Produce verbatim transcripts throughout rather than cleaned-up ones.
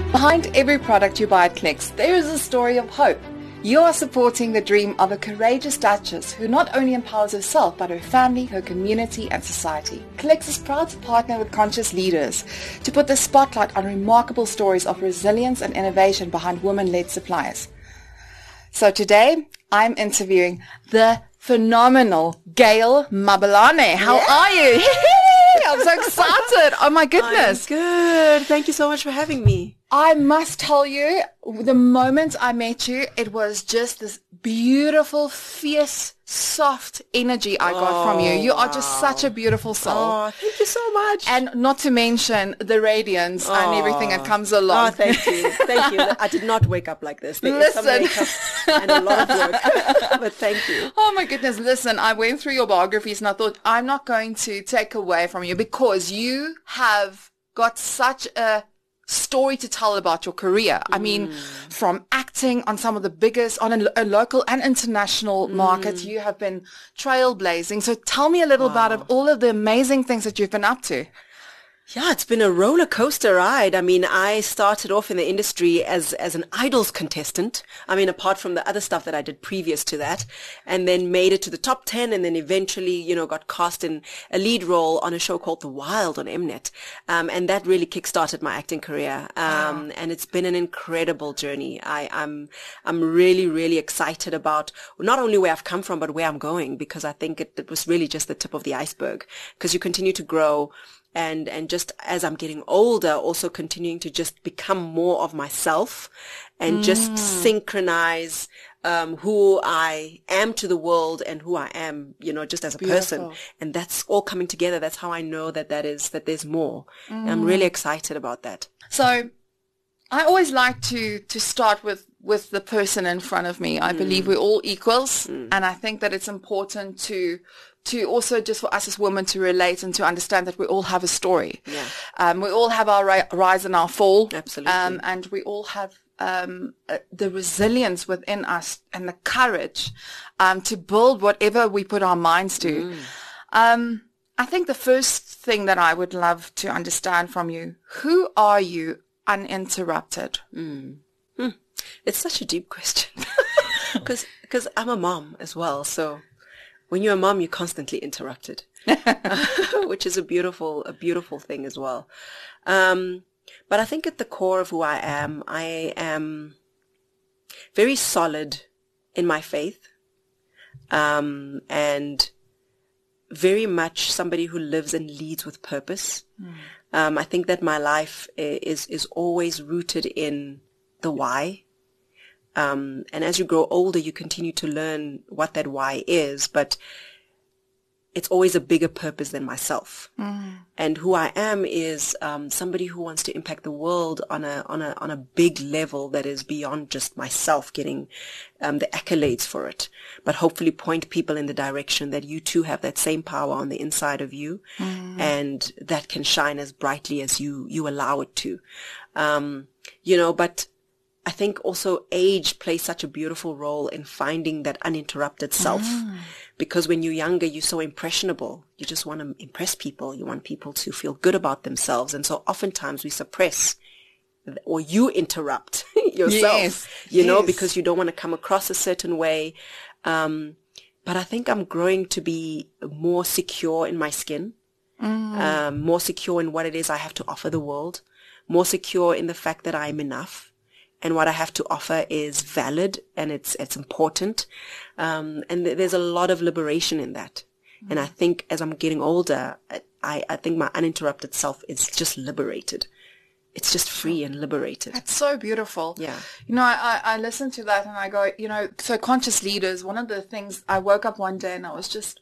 Behind every product you buy at Clicks, there is a story of hope. You are supporting the dream of a courageous Duchess who not only empowers herself, but her family, her community, and society. Clicks is proud to partner with conscious leaders to put the spotlight on remarkable stories of resilience and innovation behind women-led suppliers. So today, I'm interviewing the phenomenal Gail Mabalane. How yeah. are you? I'm so excited. Oh my goodness. I'm good. Thank you so much for having me. I must tell you, the moment I met you, it was just this beautiful, fierce, soft energy I got oh, from you. You wow. are just such a beautiful soul. Oh, thank you so much. And not to mention the radiance oh. and everything that comes along. Oh, thank you. Thank you. I did not wake up like this. There Listen. is some makeup and a lot of work. But thank you. Oh my goodness. Listen, I went through your biographies and I thought, I'm not going to take away from you because you have got such a story to tell about your career. I mean, mm. from acting on some of the biggest, on a, a local and international mm. market, you have been trailblazing. So tell me a little wow. about all of the amazing things that you've been up to. Yeah, it's been a roller coaster ride. I mean, I started off in the industry as, as an Idols contestant. I mean, apart from the other stuff that I did previous to that, and then made it to the top ten and then eventually, you know, got cast in a lead role on a show called The Wild on Mnet. Um, and that really kickstarted my acting career. Um, wow. and it's been an incredible journey. I, I'm, I'm really, really excited about not only where I've come from, but where I'm going, because I think it, it was really just the tip of the iceberg, because you continue to grow. And, and just as I'm getting older, also continuing to just become more of myself and mm. just synchronize, um, who I am to the world and who I am, you know, just as a Beautiful. person. And that's all coming together. That's how I know that that is, that there's more. Mm. And I'm really excited about that. So I always like to, to start with, with the person in front of me. I mm. believe we're all equals. Mm. And I think that it's important to, to also just for us as women to relate and to understand that we all have a story. Yeah. Um, we all have our ri- rise and our fall. Absolutely. Um, and we all have um, uh, the resilience within us and the courage um, to build whatever we put our minds to. Mm. Um, I think the first thing that I would love to understand from you, who are you uninterrupted? Mm. Hmm. It's such a deep question because because I'm a mom as well, so when you're a mom, you're constantly interrupted, which is a beautiful, a beautiful thing as well. Um, but I think at the core of who I am, I am very solid in my faith, um, and very much somebody who lives and leads with purpose. Mm. Um, I think that my life is, is always rooted in the why. Um, and as you grow older, you continue to learn what that why is, but it's always a bigger purpose than myself. Mm. And who I am is um, somebody who wants to impact the world on a on a on a big level that is beyond just myself getting um, the accolades for it, but hopefully point people in the direction that you too have that same power on the inside of you, mm. and that can shine as brightly as you you allow it to. Um, you know, but I think also age plays such a beautiful role in finding that uninterrupted self. Mm. Because when you're younger, you're so impressionable. You just want to impress people. You want people to feel good about themselves. And so oftentimes we suppress or you interrupt yourself, yes, you yes. know, because you don't want to come across a certain way. Um, but I think I'm growing to be more secure in my skin, mm. um, more secure in what it is I have to offer the world, more secure in the fact that I'm enough. And what I have to offer is valid and it's it's important. Um, and th- there's a lot of liberation in that. Mm-hmm. And I think as I'm getting older, I, I think my uninterrupted self is just liberated. It's just free and liberated. That's so beautiful. Yeah. You know, I, I listen to that and I go, you know, so conscious leaders, one of the things, I woke up one day and I was just,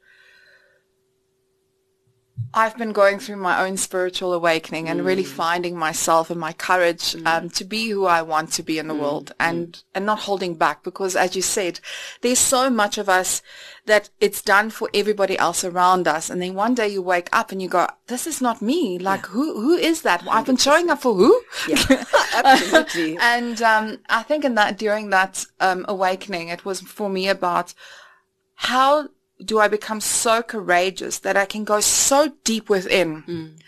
I've been going through my own spiritual awakening and mm. really finding myself and my courage mm. um, to be who I want to be in the mm. world and, mm. and not holding back because, as you said, there's so much of us that it's done for everybody else around us. And then one day you wake up and you go, this is not me. Like, yeah. who who is that? Well, I've been showing up for who? Yeah, absolutely. And um, I think in that during that um, awakening, it was for me about how do I become so courageous that I can go so deep within mm.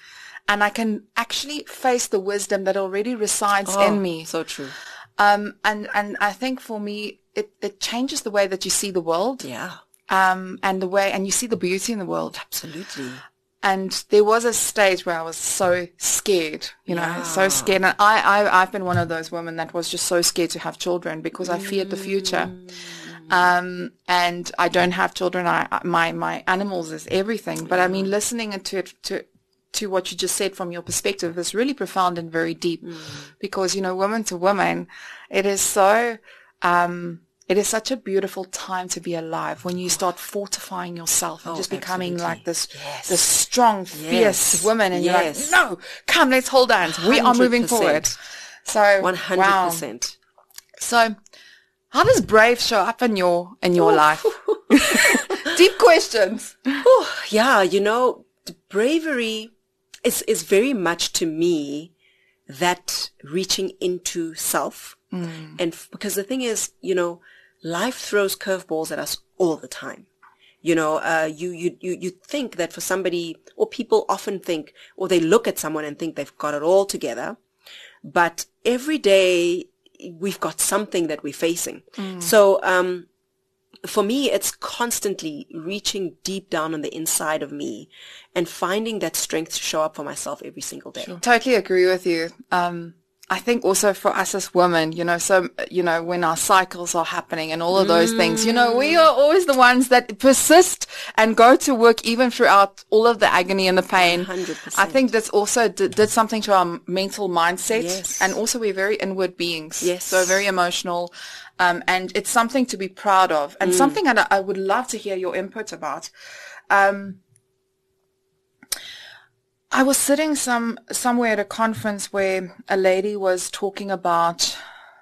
and I can actually face the wisdom that already resides Oh, in me. so true. Um, and, and I think for me, it, it changes the way that you see the world. Yeah, Um, and the way, and you see the beauty in the world. absolutely. And there was a stage where I was so scared, you know, Yeah. so scared. And I, I, I've been one of those women that was just so scared to have children because I feared the future. Um, and I don't have children. I, I- my, my animals is everything. But I mean, listening to it, to, to what you just said from your perspective is really profound and very deep because, you know, woman to woman, it is so, um, it is such a beautiful time to be alive when you start fortifying yourself and Oh, just becoming absolutely. like this, Yes. this strong, fierce Yes. woman. And Yes. you're like, no, come, let's hold hands. We are moving forward. So, one hundred wow. percent. So, how does brave show up in your in your life? Deep questions. Oh, yeah, you know, the bravery is, is very much to me that reaching into self. Mm. And f- because the thing is, you know, life throws curveballs at us all the time. You know, uh, you, you, you, you think that for somebody, or people often think, or they look at someone and think they've got it all together. But every day we've got something that we're facing. Mm. So, um, for me, it's constantly reaching deep down on the inside of me and finding that strength to show up for myself every single day. Sure. Totally agree with you. Um, I think also for us as women, you know, so, you know, when our cycles are happening and all of those mm. things, you know, we are always the ones that persist and go to work even throughout all of the agony and the pain. one hundred percent. I think that's also did, did something to our mental mindset. Yes. And also we're very inward beings. Yes. So very emotional. Um, and it's something to be proud of and mm. something that I would love to hear your input about. Um, I was sitting some somewhere at a conference where a lady was talking about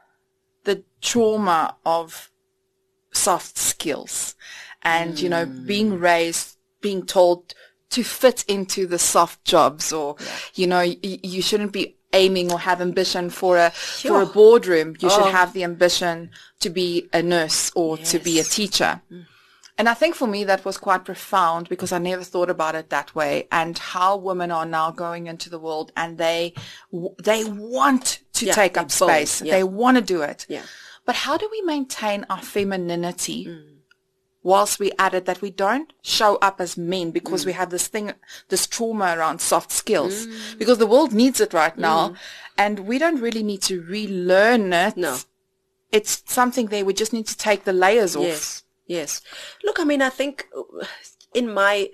the trauma of soft skills and, mm. you know, being raised, being told to fit into the soft jobs or, yeah. you know, y- you shouldn't be aiming or have ambition for a sure. for a boardroom. You oh. should have the ambition to be a nurse or yes. to be a teacher. Mm. And I think for me that was quite profound because I never thought about it that way and how women are now going into the world and they they want to yeah, take up space. Yeah. They want to do it. Yeah. But how do we maintain our femininity mm. whilst we at it that we don't show up as men because mm. we have this thing, this trauma around soft skills mm. because the world needs it right now mm. and we don't really need to relearn it. No. It's something there. We just need to take the layers off. Yes. Yes. Look, I mean, I think in my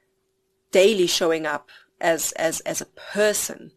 daily showing up as, as, as a person,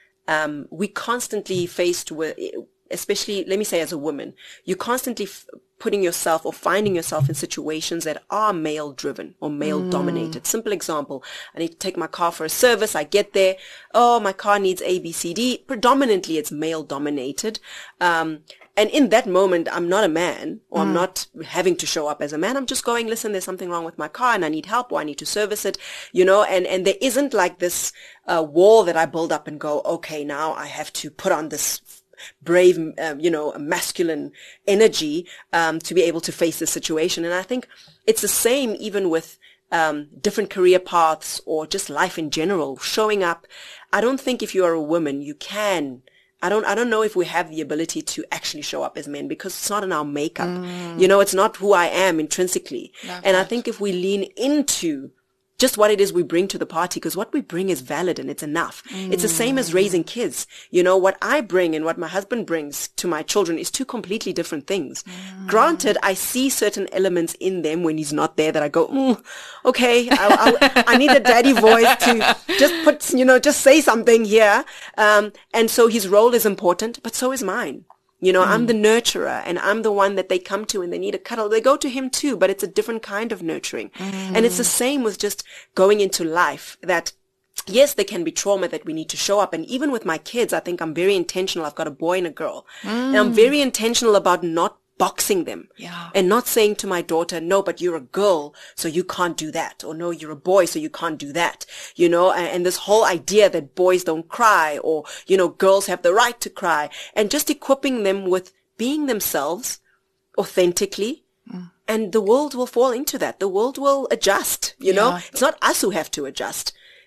um, we constantly faced with, especially, let me say as a woman, you're constantly f- putting yourself or finding yourself in situations that are male driven or male mm. dominated. Simple example. I need to take my car for a service. I get there. Oh, my car needs A, B, C, D. Predominantly it's male dominated. Um, And in that moment, I'm not a man or mm. I'm not having to show up as a man. I'm just going, listen, there's something wrong with my car and I need help or I need to service it, you know, and, and there isn't like this uh, wall that I build up and go, okay, now I have to put on this brave, um, you know, masculine energy um, to be able to face this situation. And I think it's the same even with um, different career paths or just life in general, showing up. I don't think if you are a woman, you can I don't, I don't know if we have the ability to actually show up as men because it's not in our makeup. Mm. You know, it's not who I am intrinsically. Love and that. I think if we lean into just what it is we bring to the party, because what we bring is valid and it's enough. Mm. It's the same as raising kids. You know, what I bring and what my husband brings to my children is two completely different things. Mm. Granted, I see certain elements in them when he's not there that I go, mm, okay, I, I, I need a daddy voice to just put, you know, just say something here. Um, and so his role is important, but so is mine. You know, mm. I'm the nurturer and I'm the one that they come to and they need a cuddle. They go to him too, but it's a different kind of nurturing. Mm. And it's the same with just going into life that, yes, there can be trauma that we need to show up. And even with my kids, I think I'm very intentional. I've got a boy and a girl. Mm. And I'm very intentional about not boxing them yeah. and not saying to my daughter, no, but you're a girl, so you can't do that. Or no, you're a boy, so you can't do that. You know, and, and this whole idea that boys don't cry or, you know, girls have the right to cry and just equipping them with being themselves authentically. Mm. And the world will fall into that. The world will adjust, you yeah. know, it's not us who have to adjust.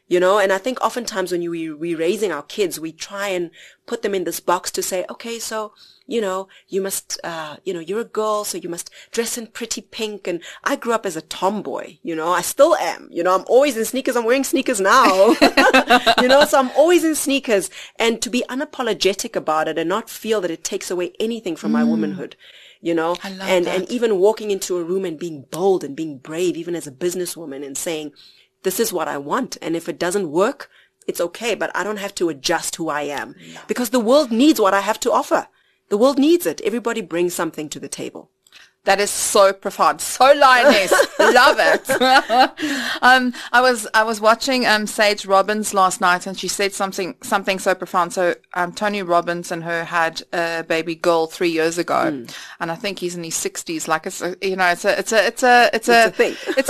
you know, and I think oftentimes when you, we, we're raising our kids, we try and put them in this box to say, okay, so, you know, you must, uh, you know, you're a girl, so you must dress in pretty pink. And I grew up as a tomboy, you know, I still am, you know, I'm always in sneakers. I'm wearing sneakers now, you know, so I'm always in sneakers, and to be unapologetic about it and not feel that it takes away anything from mm. my womanhood, you know, I love and, that. and even walking into a room and being bold and being brave, even as a businesswoman, and saying, this is what I want. And if it doesn't work, it's okay, but I don't have to adjust who I am no. because the world needs what I have to offer. The world needs it. Everybody brings something to the table. That is so profound, so lioness. Love it. um, I was I was watching um, Sage Robbins last night, and she said something something so profound. So um, Tony Robbins and her had a baby girl three years ago, mm. and I think he's in his sixties. Like it's a, you know, it's a it's a it's a it's a, it's a thing. It's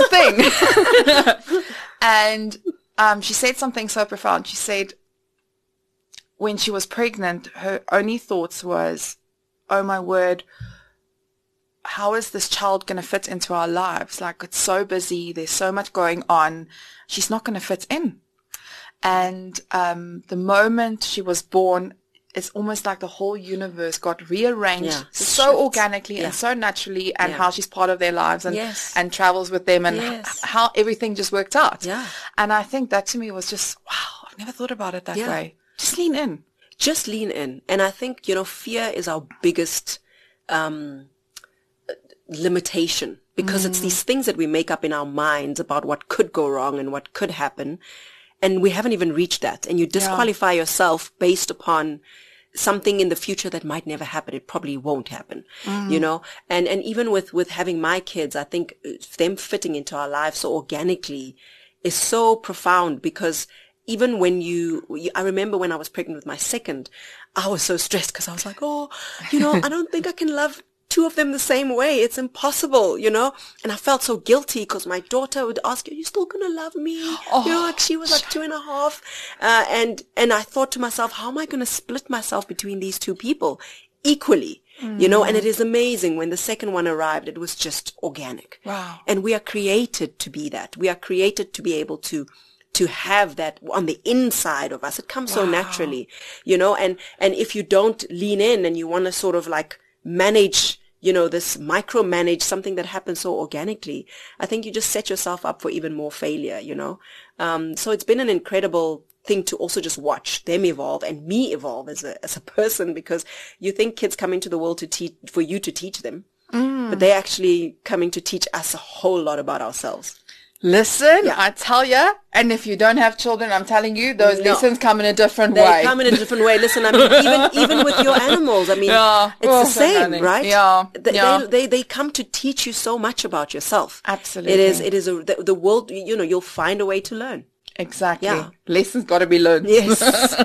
a thing. And um, she said something so profound. She said when she was pregnant, her only thoughts was, "Oh my word, how is this child going to fit into our lives? Like, it's so busy. There's so much going on. She's not going to fit in." And um, the moment she was born, it's almost like the whole universe got rearranged yeah, so shifts. organically yeah. and so naturally, and yeah. how she's part of their lives and, yes. and travels with them, and yes. h- how everything just worked out. Yeah. And I think that to me was just, wow, I've never thought about it that yeah. way. Just lean in. Just lean in. And I think, you know, fear is our biggest um limitation, because mm. it's these things that we make up in our minds about what could go wrong and what could happen, and we haven't even reached that, and you disqualify yeah. yourself based upon something in the future that might never happen. It probably won't happen, mm. you know, and and even with with having my kids, I think them fitting into our lives so organically is so profound, because even when you, I remember when I was pregnant with my second, I was so stressed because I was like, oh, you know, I don't think I can love two of them the same way. It's impossible, you know? And I felt so guilty because my daughter would ask, are you still going to love me? Oh, you know, like she was like two and a half. Uh, and, and I thought to myself, how am I going to split myself between these two people equally? Mm. You know, and it is amazing when the second one arrived, it was just organic. Wow. And we are created to be that. We are created to be able to to have that on the inside of us. It comes wow. so naturally, you know, and, and if you don't lean in and you want to sort of like manage, you know, this micromanage something that happens so organically, I think you just set yourself up for even more failure, you know. Um, so it's been an incredible thing to also just watch them evolve and me evolve as a as a person, because you think kids come into the world to teach for you to teach them, mm. but they're actually coming to teach us a whole lot about ourselves. Listen, yeah. I tell you, and if you don't have children, I'm telling you, those no. lessons come in a different they way. They come in a different way. Listen, I mean, even even with your animals, I mean, yeah. it's oh, the same, so right? Yeah. They, yeah. They, they they come to teach you so much about yourself. Absolutely. It is it is a, the, the world. You know, you'll find a way to learn. Exactly. Yeah. Lessons got to be learned. Yes.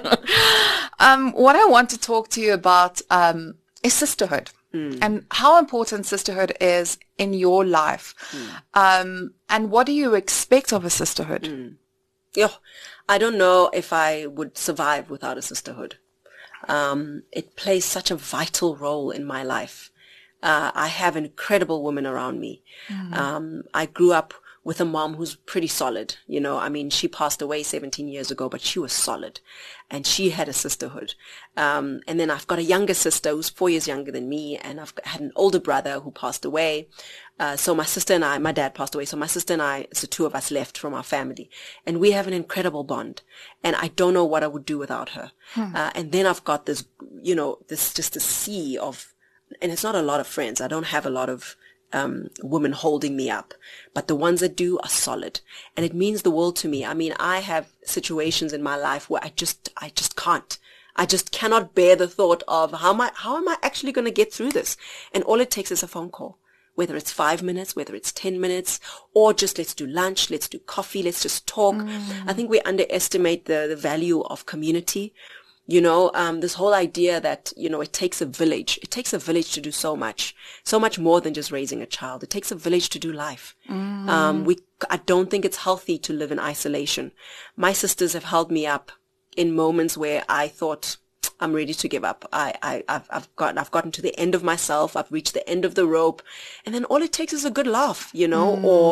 um, what I want to talk to you about um, is sisterhood. Mm. And how important sisterhood is in your life. Mm. Um, and what do you expect of a sisterhood? Mm. Yeah, I don't know if I would survive without a sisterhood. Um, it plays such a vital role in my life. Uh, I have incredible women around me. Mm. Um, I grew up with a mom who's pretty solid. You know, I mean, she passed away seventeen years ago, but she was solid, and she had a sisterhood. Um, and then I've got a younger sister who's four years younger than me, and I've had an older brother who passed away. Uh, so my sister and I, my dad passed away, so my sister and I, it's the two of us left from our family, and we have an incredible bond, and I don't know what I would do without her. Hmm. Uh, and then I've got this, you know, this, just a sea of, and it's not a lot of friends. I don't have a lot of Um, women holding me up, but the ones that do are solid, and it means the world to me. I mean, I have situations in my life where I just, I just can't, I just cannot bear the thought of how am I, how am I actually going to get through this? And all it takes is a phone call, whether it's five minutes, whether it's ten minutes, or just let's do lunch, let's do coffee, let's just talk. Mm. I think we underestimate the, the value of community. You know, um, this whole idea that, you know, it takes a village. It takes a village to do so much, so much more than just raising a child. It takes a village to do life. Mm. Um, we, I don't think it's healthy to live in isolation. My sisters have held me up in moments where I thought I'm ready to give up. I, I, I've, I've gotten, I've gotten to the end of myself. I've reached the end of the rope. And then all it takes is a good laugh, you know, mm. or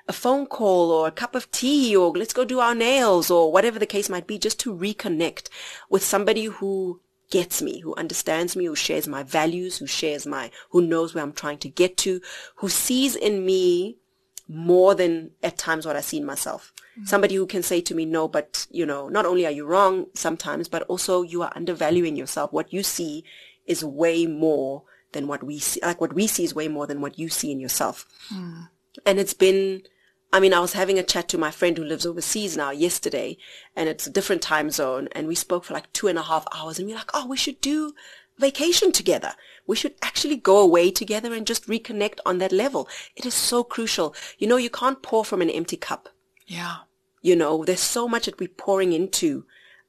a phone call or a cup of tea, or let's go do our nails, or whatever the case might be, just to reconnect with somebody who gets me, who understands me, who shares my values, who shares my, who knows where I'm trying to get to, who sees in me more than at times what I see in myself. Mm-hmm. Somebody who can say to me, no, but, you know, not only are you wrong sometimes, but also you are undervaluing yourself. What you see is way more than what we see. Like what we see is way more than what you see in yourself. Mm. And it's been, I mean, I was having a chat to my friend who lives overseas now yesterday, and it's a different time zone, and we spoke for like two and a half hours, and we're like, oh, we should do vacation together. We should actually go away together and just reconnect on that level. It is so crucial. You know, you can't pour from an empty cup. Yeah. You know, there's so much that we're pouring into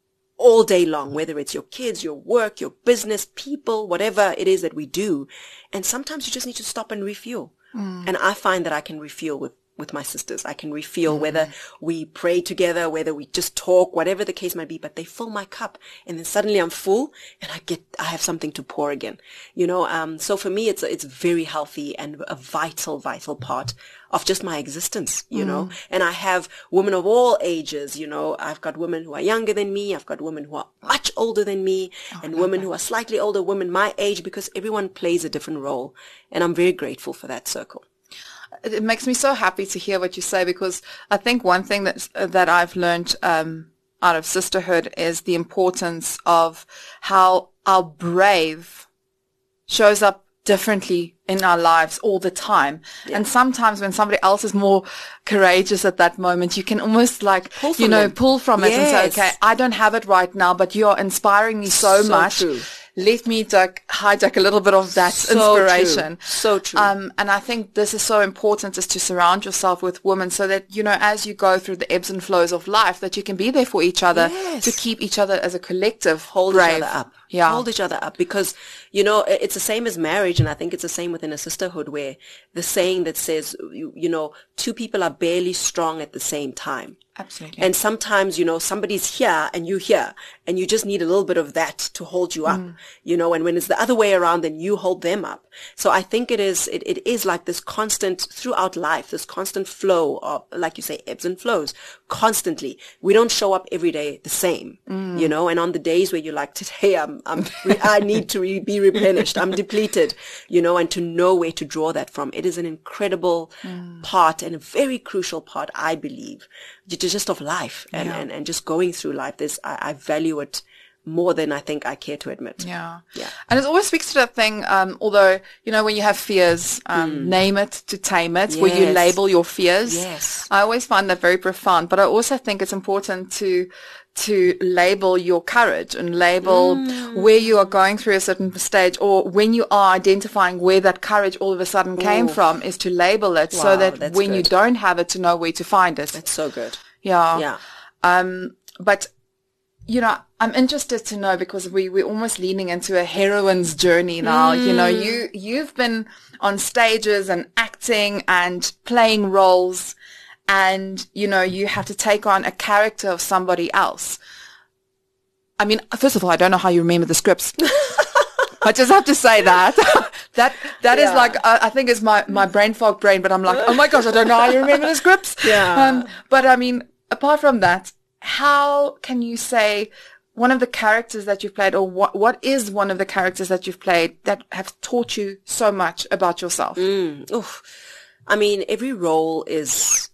all day long, whether it's your kids, your work, your business, people, whatever it is that we do. And sometimes you just need to stop and refuel. Mm. And I find that I can refuel with with my sisters. I can refuel mm. whether we pray together, whether we just talk, whatever the case might be, but they fill my cup, and then suddenly I'm full and I get, I have something to pour again, you know? Um, so for me, it's, it's very healthy and a vital, vital part of just my existence, you mm. know? And I have women of all ages, you know, I've got women who are younger than me. I've got women who are much older than me, oh, and women that. who are slightly older, women my age, because everyone plays a different role. And I'm very grateful for that circle. It makes me so happy to hear what you say, because I think one thing that that I've learned um, out of sisterhood is the importance of how our brave shows up differently in our lives all the time. Yeah. And sometimes when somebody else is more courageous at that moment, you can almost like, you know, them. pull from it yes. and say, okay, I don't have it right now, but you're inspiring me so, so much. True. Let me duck, hijack a little bit of that so inspiration. True. So true. Um, and I think this is so important, is to surround yourself with women, so that, you know, as you go through the ebbs and flows of life, that you can be there for each other, yes. to keep each other as a collective hold brave. each other up. Yeah. Hold each other up, because, you know, it's the same as marriage, and I think it's the same within a sisterhood, where the saying that says, you, you know, two people are barely strong at the same time. Absolutely. And sometimes, you know, somebody's here and you're here, and you just need a little bit of that to hold you up, mm. you know, and when it's the other way around, then you hold them up. So I think it is, it, it is like this constant throughout life, this constant flow of, like you say, ebbs and flows constantly. We don't show up every day the same, mm. you know, and on the days where you're like, today I'm, I'm, I need to re- be replenished. I'm depleted, you know, and to know where to draw that from. It is an incredible mm. part, and a very crucial part, I believe, just of life, and, yeah. and, and just going through life. This, I, I value it more than I think I care to admit. Yeah. Yeah. And it always speaks to that thing, um, although, you know, when you have fears, um, mm. name it to tame it, yes. where you label your fears. Yes. I always find that very profound, but I also think it's important to, to label your courage, and label mm. where you are going through a certain stage, or when you are identifying where that courage all of a sudden came Ooh. from, is to label it, wow, so that when good. you don't have it, to know where to find it. That's so good. Yeah. Yeah. Um, but, you know, I'm interested to know, because we, we're almost leaning into a heroine's journey now. Mm. You know, you, you've been on stages and acting and playing roles, and, you know, you have to take on a character of somebody else. I mean, first of all, I don't know how you remember the scripts. I just have to say that. that that yeah. is like, uh, I think it's my, my brain fog brain, but I'm like, oh my gosh, I don't know how you remember the scripts. Yeah. Um, but I mean, apart from that, how can you say one of the characters that you've played, or what what is one of the characters that you've played that have taught you so much about yourself? Mm, oof. I mean, every role is,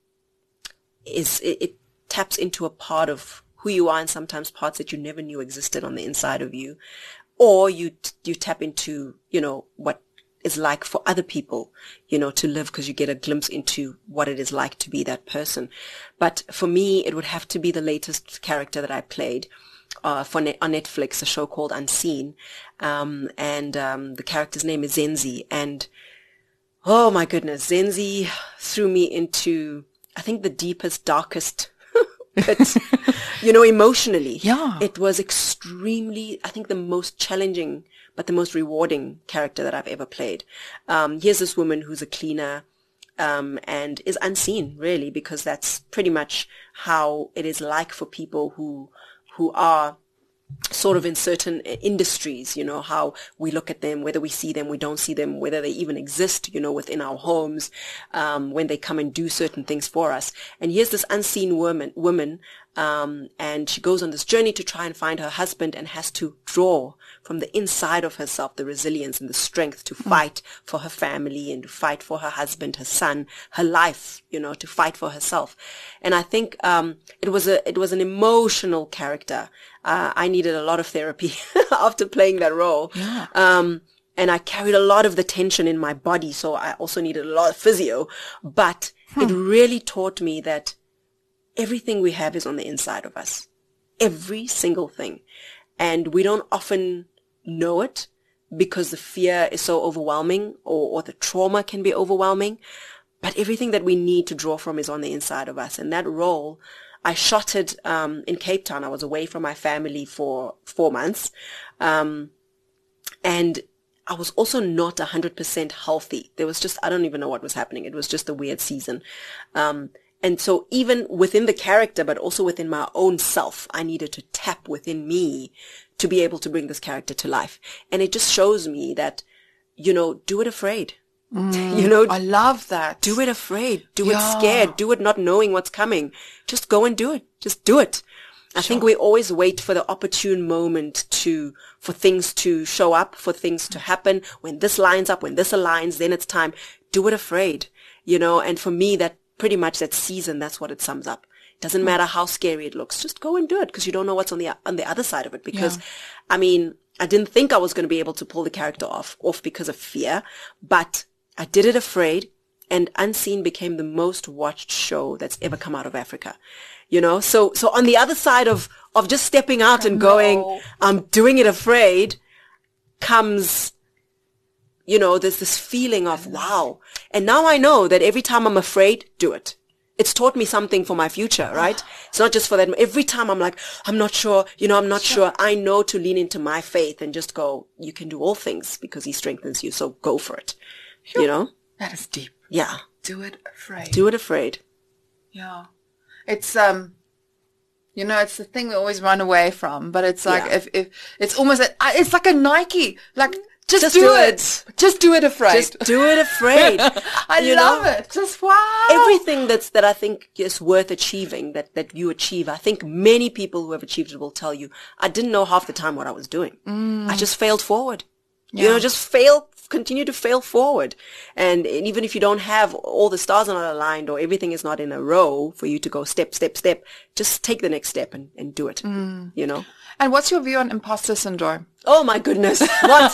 is it, it taps into a part of who you are, and sometimes parts that you never knew existed on the inside of you. Or you, you tap into, you know, what is like for other people, you know, to live, because you get a glimpse into what it is like to be that person. But for me, it would have to be the latest character that I played, uh, for net, on Netflix, a show called Unseen. Um, and, um, the character's name is Zenzi. And, oh my goodness, Zenzi threw me into, I think, the deepest, darkest but, you know, emotionally, yeah, it was extremely, I think, the most challenging, but the most rewarding character that I've ever played. Um, here's this woman who's a cleaner, um, and is unseen, really, because that's pretty much how it is like for people who, who are sort of in certain industries, you know, how we look at them, whether we see them, we don't see them, whether they even exist, you know, within our homes, um, when they come and do certain things for us. And here's this unseen woman, woman, um, and she goes on this journey to try and find her husband and has to draw from the inside of herself the resilience and the strength to fight mm. for her family and to fight for her husband, her son, her life, you know, to fight for herself. And I think um, it was a it was an emotional character. Uh, I needed a lot of therapy after playing that role. Yeah. Um, and I carried a lot of the tension in my body, so I also needed a lot of physio. But hmm. it really taught me that everything we have is on the inside of us. Every single thing. And we don't often know it because the fear is so overwhelming, or, or the trauma can be overwhelming. But everything that we need to draw from is on the inside of us. And that role, I shot it um, in Cape Town. I was away from my family for four months. Um, and I was also not one hundred percent healthy. There was just, I don't even know what was happening. It was just a weird season. Um, and so even within the character, but also within my own self, I needed to tap within me to be able to bring this character to life. And it just shows me that, you know, do it afraid. Mm, you know, I love that. Do it afraid. Do yeah. it scared. Do it not knowing what's coming. Just go and do it. Just do it. I sure. think we always wait for the opportune moment to, for things to show up, for things to happen. When this lines up, when this aligns, then it's time. Do it afraid. You know, and for me, that pretty much that season, that's what it sums up. Doesn't matter how scary it looks. Just go and do it, because you don't know what's on the, on the other side of it. Because, yeah. I mean, I didn't think I was going to be able to pull the character off, off because of fear, but I did it afraid, and Unseen became the most watched show that's ever come out of Africa. You know, so, so on the other side of, of just stepping out and going, I'm doing it afraid, comes, you know, there's this feeling of, wow. And now I know that every time I'm afraid, do it. It's taught me something for my future, right? It's not just for that. Every time I'm like, I'm not sure, you know, I'm not sure. sure. I know to lean into my faith and just go, you can do all things because he strengthens you. So go for it. Sure. You know? That is deep. Yeah. Do it afraid. Do it afraid. Yeah. It's, um, you know, it's the thing we always run away from, but it's like, yeah. if, if, it's almost, a, it's like a Nike, like, just, just do, do it. it. Just do it afraid. Just do it afraid. I you love know? it. Just wow. Everything that's, that I think is worth achieving, that, that you achieve. I think many people who have achieved it will tell you, I didn't know half the time what I was doing. Mm. I just failed forward. Yeah. You know, just fail, continue to fail forward. And, and even if you don't have all the stars are not aligned or everything is not in a row for you to go step, step, step, just take the next step and, and do it, mm. you know. And what's your view on imposter syndrome? Oh my goodness. What?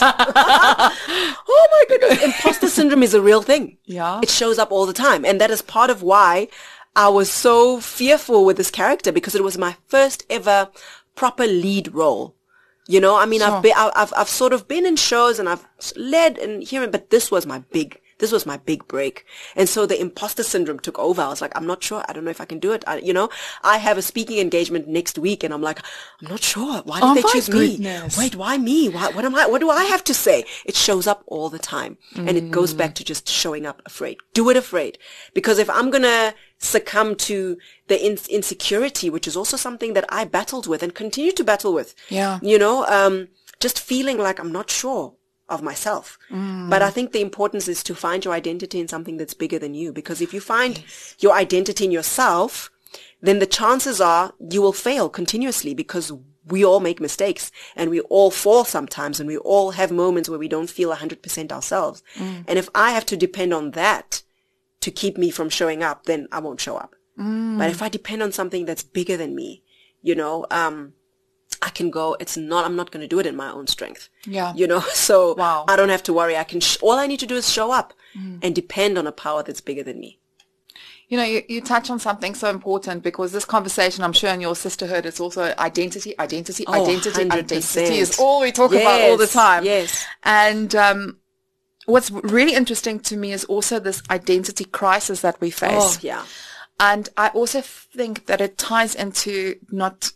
Oh my goodness. Imposter syndrome is a real thing. Yeah. It shows up all the time. And that is part of why I was so fearful with this character, because it was my first ever proper lead role. You know, I mean, sure. I've been, I've, I've sort of been in shows and I've led and here, but this was my big, this was my big break. And so the imposter syndrome took over. I was like, I'm not sure. I don't know if I can do it. I, you know, I have a speaking engagement next week and I'm like, I'm not sure. Why did oh they choose goodness. me? Wait, why me? Why, what am I, what do I have to say? It shows up all the time. Mm. And it goes back to just showing up afraid. Do it afraid. Because if I'm going to succumb to the in- insecurity, which is also something that I battled with and continue to battle with. Yeah. You know, um, just feeling like I'm not sure of myself. Mm. But I think the importance is to find your identity in something that's bigger than you. Because if you find yes. your identity in yourself, then the chances are you will fail continuously, because we all make mistakes and we all fall sometimes and we all have moments where we don't feel one hundred percent ourselves. Mm. And if I have to depend on that to keep me from showing up, then I won't show up. Mm. But if I depend on something that's bigger than me, you know, um, I can go, it's not, I'm not going to do it in my own strength. Yeah. You know, so wow. I don't have to worry. I can, sh- all I need to do is show up mm. and depend on a power that's bigger than me. You know, you, you touch on something so important, because this conversation, I'm sure in your sisterhood, it's also identity, identity, oh, identity, one hundred percent. Identity is all we talk yes. about all the time. Yes. And, um, what's really interesting to me is also this identity crisis that we face. Oh, yeah. And I also think that it ties into not,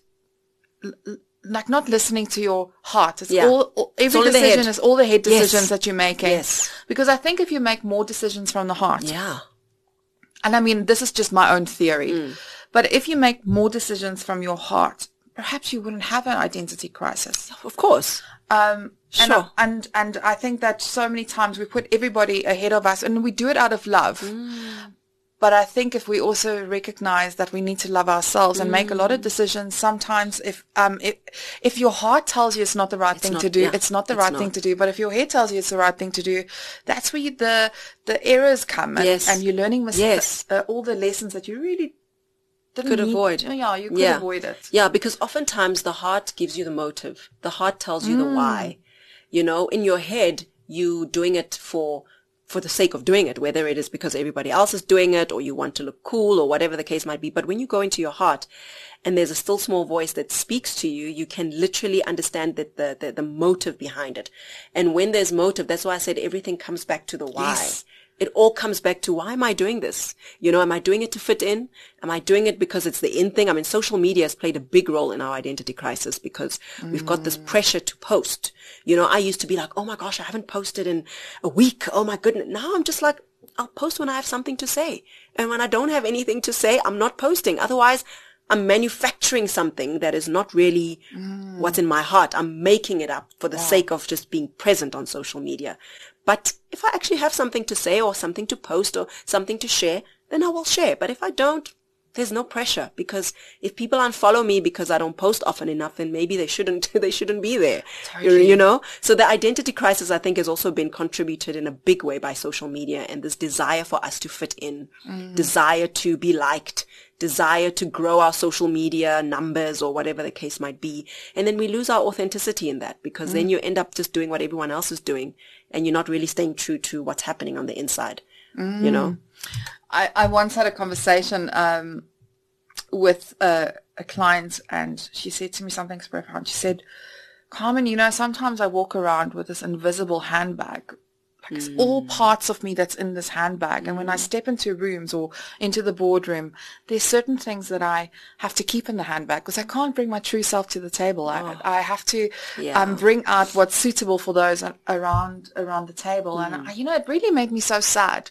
like not listening to your heart. It's yeah. all, all every it's all decision is all the head decisions yes. that you're making. Yes. Because I think if you make more decisions from the heart. Yeah. And I mean, this is just my own theory. Mm. But if you make more decisions from your heart, perhaps you wouldn't have an identity crisis. Of course. Um, and, Sure. and, and I think that so many times we put everybody ahead of us, and we do it out of love. Mm. But I think if we also recognize that we need to love ourselves and mm. make a lot of decisions, sometimes if um if, if your heart tells you it's not the right it's thing not, to do, yeah, it's not the it's right not. thing to do. But if your head tells you it's the right thing to do, that's where you, the the errors come, and, yes. and you're learning mis- yes. uh, all the lessons that you really didn't could need. avoid. Yeah, you could yeah. avoid it. Yeah, because oftentimes the heart gives you the motive. The heart tells you Mm. the why. You know, in your head, you doing it for for the sake of doing it, whether it is because everybody else is doing it or you want to look cool or whatever the case might be. But when you go into your heart and there's a still small voice that speaks to you, you can literally understand that the, the, the motive behind it. And when there's motive, that's why I said everything comes back to the why. Yes. It all comes back to, why am I doing this? You know, am I doing it to fit in? Am I doing it because it's the in thing? I mean, social media has played a big role in our identity crisis because mm. we've got this pressure to post. You know, I used to be like, oh my gosh, I haven't posted in a week. Oh my goodness. Now I'm just like, I'll post when I have something to say. And when I don't have anything to say, I'm not posting. Otherwise, I'm manufacturing something that is not really mm. what's in my heart. I'm making it up for the wow. sake of just being present on social media. But if I actually have something to say or something to post or something to share, then I will share. But if I don't, there's no pressure, because if people unfollow me because I don't post often enough, then maybe they shouldn't, they shouldn't be there. Totally. You know? So the identity crisis, I think, has also been contributed in a big way by social media, and this desire for us to fit in, mm. desire to be liked, desire to grow our social media numbers or whatever the case might be. And then we lose our authenticity in that, because mm. then you end up just doing what everyone else is doing and you're not really staying true to what's happening on the inside, mm. you know? I, I once had a conversation um, with a, a client, and she said to me something so profound. She said, Carmen, you know, sometimes I walk around with this invisible handbag. Like it's mm. all parts of me that's in this handbag. Mm. And when I step into rooms or into the boardroom, there's certain things that I have to keep in the handbag because I can't bring my true self to the table. Oh. I, I have to yeah. um, bring out what's suitable for those around around the table. Mm. And, I, you know, it really made me so sad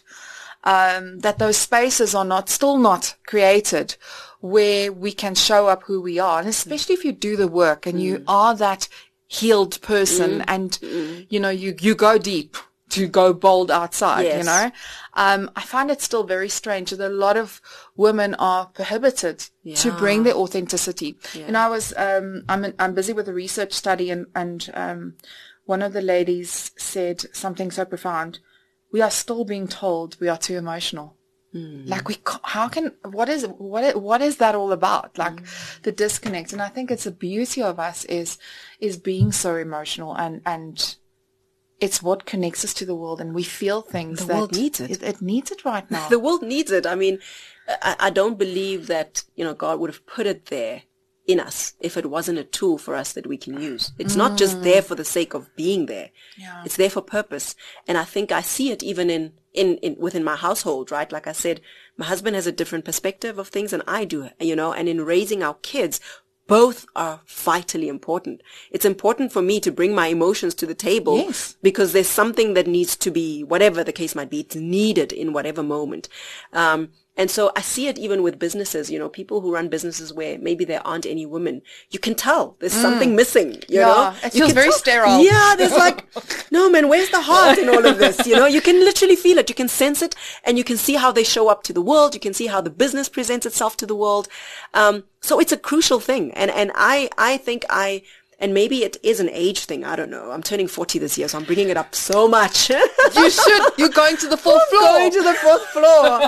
um, that those spaces are not still not created where we can show up who we are. And especially if you do the work and mm. you are that healed person mm. and, mm. you know, you, you go deep to go bold outside, yes. you know. Um, I find it still very strange that a lot of women are prohibited yeah. to bring their authenticity. Yeah. And I was, um, I'm, in, I'm busy with a research study, and, and, um, one of the ladies said something so profound. We are still being told we are too emotional. Mm. Like we, how can, what is, what, what is that all about? Like mm. the disconnect. And I think it's the beauty of us is, is being so emotional, and, and, it's what connects us to the world, and we feel things the that world needs it. it. It needs it right now. The world needs it. I mean, I, I don't believe that, you know, God would have put it there in us if it wasn't a tool for us that we can use. It's mm. not just there for the sake of being there. Yeah. It's there for purpose. And I think I see it even in, in, in, within my household, right? Like I said, my husband has a different perspective of things than I do, you know, and in raising our kids, both are vitally important. It's important for me to bring my emotions to the table yes. because there's something that needs to be, whatever the case might be, it's needed in whatever moment. Um, and so I see it even with businesses, you know, people who run businesses where maybe there aren't any women. You can tell there's mm. something missing, you yeah, know. It you feels very tell, sterile. Yeah, there's like, no man, where's the heart in all of this? You know, you can literally feel it. You can sense it, and you can see how they show up to the world. You can see how the business presents itself to the world. Um, so it's a crucial thing. And, and I, I think I, and maybe it is an age thing. I don't know. I'm turning forty this year, so I'm bringing it up so much. You should. You're going to the fourth I'm floor. Going to the fourth floor.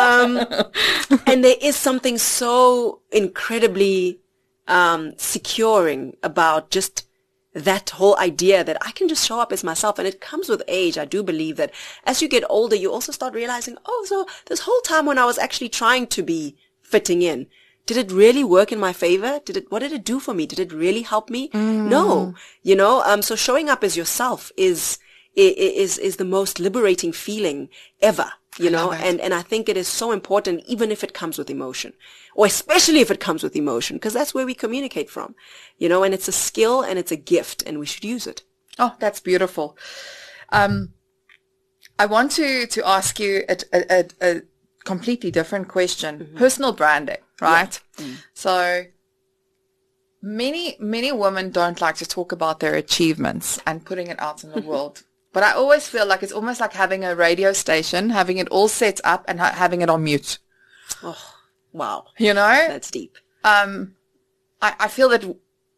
Um, and there is something so incredibly um, securing about just that whole idea that I can just show up as myself. And it comes with age. I do believe that as you get older, you also start realizing, oh, so this whole time when I was actually trying to be fitting in, did it really work in my favor? Did it, what did it do for me? Did it really help me? Mm. No, you know, um, so showing up as yourself is, is, is the most liberating feeling ever, you know, and, and I think it is so important, even if it comes with emotion, or especially if it comes with emotion, because that's where we communicate from, you know, and it's a skill and it's a gift, and we should use it. Oh, that's beautiful. Um, I want to, to ask you a, a, a, a completely different question. Mm-hmm. Personal branding, right? Yeah. Mm. So Many, many women don't like to talk about their achievements and putting it out in the world. But I always feel like it's almost like having a radio station, having it all set up and ha- having it on mute. Oh, wow. You know? That's deep. Um, I, I feel that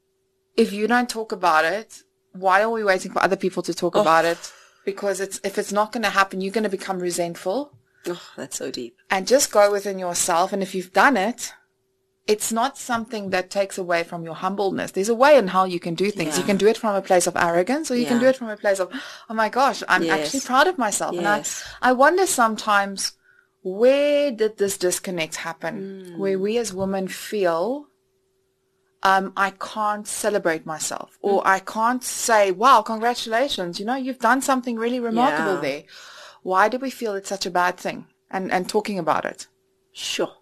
if you don't talk about it, why are we waiting for other people to talk Oh. about it? Because it's if it's not going to happen, you're going to become resentful. Oh, that's so deep. And just go within yourself. And if you've done it, it's not something that takes away from your humbleness. There's a way in how you can do things. Yeah. You can do it from a place of arrogance, or you can Yeah. do it from a place of, oh my gosh, I'm Yes. actually proud of myself. Yes. And I, I wonder sometimes, where did this disconnect happen? Mm. Where we as women feel, um, I can't celebrate myself, or Mm. I can't say, wow, congratulations, you know, you've done something really remarkable Yeah. there. Why do we feel it's such a bad thing? And, and talking about it. Sure.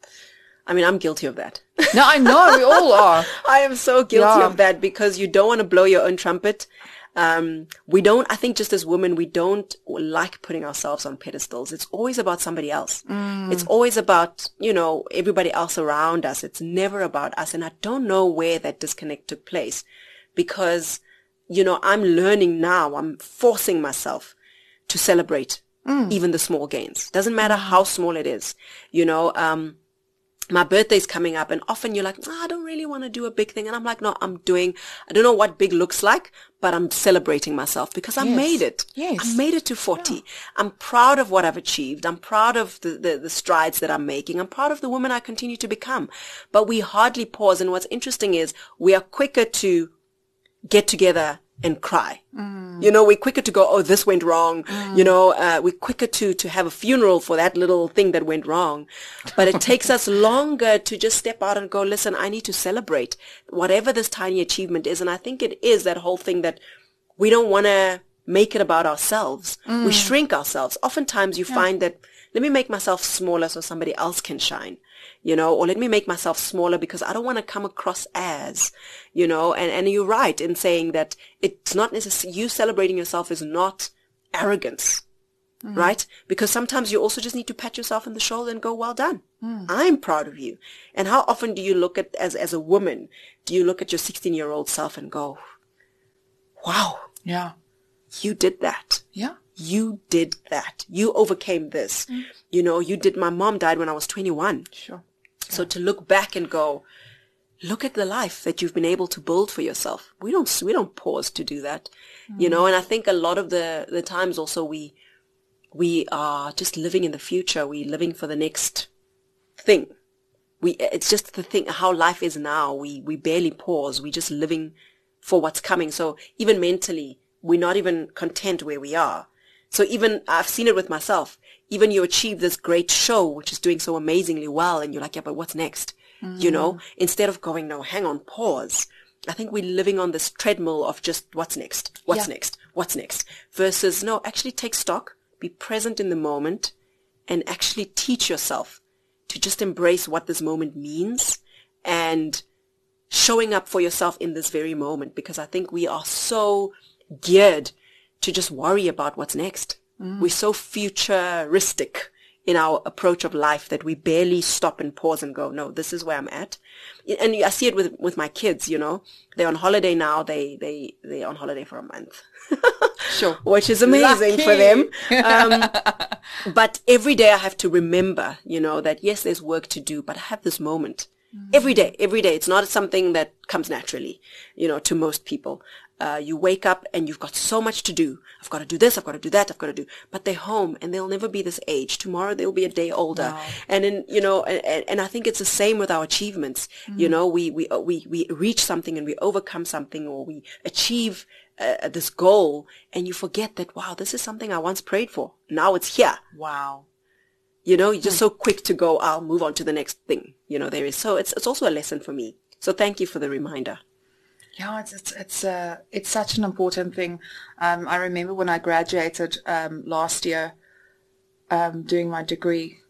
I mean, I'm guilty of that. No, I know, we all are. I am so guilty Yeah. of that, because you don't want to blow your own trumpet. Um, we don't, I think just as women, we don't like putting ourselves on pedestals. It's always about somebody else. Mm. It's always about, you know, everybody else around us. It's never about us. And I don't know where that disconnect took place, because, you know, I'm learning now, I'm forcing myself to celebrate mm. even the small gains. Doesn't matter how small it is, you know, um, my birthday's coming up, and often you're like, oh, I don't really want to do a big thing. And I'm like, no, I'm doing, I don't know what big looks like, but I'm celebrating myself because I Yes. made it. Yes. I made it to forty. Yeah. I'm proud of what I've achieved. I'm proud of the, the, the strides that I'm making. I'm proud of the woman I continue to become. But we hardly pause. And what's interesting is we are quicker to get together and cry. Mm. You know, we're quicker to go, oh, this went wrong. Mm. You know, uh, we're quicker to, to have a funeral for that little thing that went wrong. But it takes us longer to just step out and go, listen, I need to celebrate whatever this tiny achievement is. And I think it is that whole thing that we don't want to make it about ourselves. Mm. We shrink ourselves. Oftentimes you yeah. find that, let me make myself smaller so somebody else can shine. You know, or let me make myself smaller because I don't want to come across as, you know, and, and you're right in saying that it's not necessarily, you celebrating yourself is not arrogance, mm. right? Because sometimes you also just need to pat yourself on the shoulder and go, well done. Mm. I'm proud of you. And how often do you look at, as, as a woman, do you look at your sixteen year old self and go, wow. Yeah. You did that. Yeah. You did that. You overcame this. Mm. You know, you did, my mom died when I was twenty-one. Sure. So to look back and go, look at the life that you've been able to build for yourself. We don't, we don't pause to do that, mm. you know, and I think a lot of the, the times also we, we are just living in the future. We're living for the next thing. We, it's just the thing, how life is now. We, we barely pause. We're just living for what's coming. So even mentally, we're not even content where we are. So even, I've seen it with myself. Even you achieve this great show, which is doing so amazingly well, and you're like, yeah, but what's next? Mm. You know, instead of going, no, hang on, pause. I think we're living on this treadmill of just what's next? What's yeah. next? What's next? Versus, no, actually take stock, be present in the moment, and actually teach yourself to just embrace what this moment means and showing up for yourself in this very moment. Because I think we are so geared to just worry about what's next. Mm. We're so futuristic in our approach of life that we barely stop and pause and go, no, this is where I'm at. And I see it with, with my kids, you know, they're on holiday now. They, they, they're on holiday for a month, sure, which is amazing Lucky. for them. Um, but every day I have to remember, you know, that yes, there's work to do, but I have this moment mm. every day, every day. It's not something that comes naturally, you know, to most people. Uh, you wake up and you've got so much to do. I've got to do this. I've got to do that. I've got to do, but they're home and they'll never be this age. Tomorrow they'll be a day older. Wow. And then, you know, and, and I think it's the same with our achievements. Mm. You know, we, we, we, we reach something and we overcome something, or we achieve uh, this goal, and you forget that, wow, this is something I once prayed for. Now it's here. Wow. You know, you're just mm. so quick to go, I'll move on to the next thing. You know, there is, so it's, it's also a lesson for me. So thank you for the reminder. Yeah, it's it's it's uh, it's such an important thing. Um, I remember when I graduated um, last year, um, doing my degree,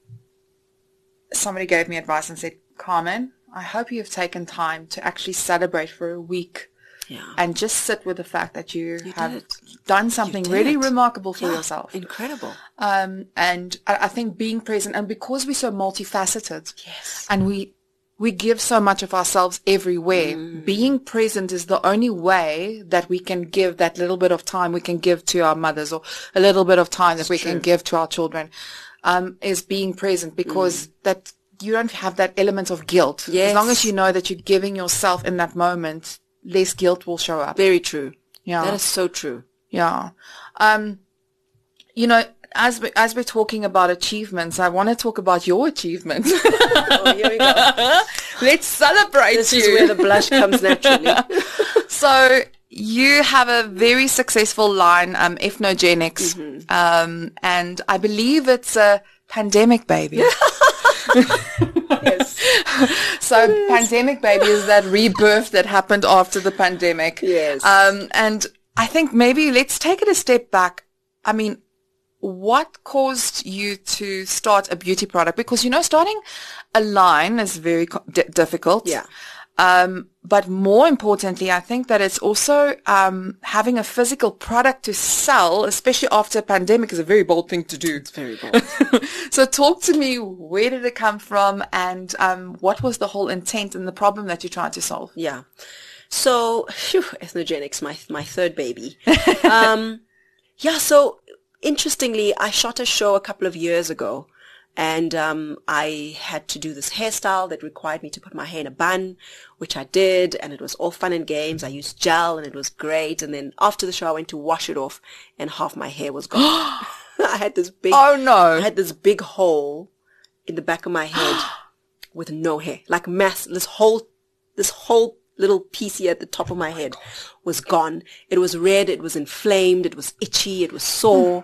somebody gave me advice and said, Carmen, I hope you've taken time to actually celebrate for a week, yeah. and just sit with the fact that you, you have did. done something really remarkable for yeah, yourself. Incredible. Um, and I, I think being present, and because we're so multifaceted, yes, and we we give so much of ourselves everywhere. Mm. Being present is the only way that we can give that little bit of time we can give to our mothers, or a little bit of time That's that we true. can give to our children, um, is being present, because mm. that you don't have that element of guilt. Yes. As long as you know that you're giving yourself in that moment, less guilt will show up. Very true. Yeah. That is so true. Yeah. Um, you know, As, we, as we're talking about achievements, I want to talk about your achievements. Oh, here we go. Let's celebrate this you. This is where the blush comes naturally. So you have a very successful line, um, Ethnogenics, mm-hmm. um, and I believe it's a pandemic baby. Yes. So yes. Pandemic baby is that rebirth that happened after the pandemic. Yes. Um, and I think maybe let's take it a step back. I mean, what caused you to start a beauty product? Because, you know, starting a line is very d- difficult. Yeah. Um, but more importantly, I think that it's also um, having a physical product to sell, especially after a pandemic, is a very bold thing to do. It's very bold. So talk to me, where did it come from, and um, what was the whole intent and the problem that you tried to solve? Yeah. So, phew, Ethnogenics, my my third baby. um, yeah, so interestingly, I shot a show a couple of years ago, and um, I had to do this hairstyle that required me to put my hair in a bun, which I did, and it was all fun and games. I used gel, and it was great. And then after the show, I went to wash it off, and half my hair was gone. I had this big, oh no, I had this big hole in the back of my head with no hair, like mass. This whole, this whole little piece here at the top of my head was gone. It was red. It was inflamed. It was itchy. It was sore.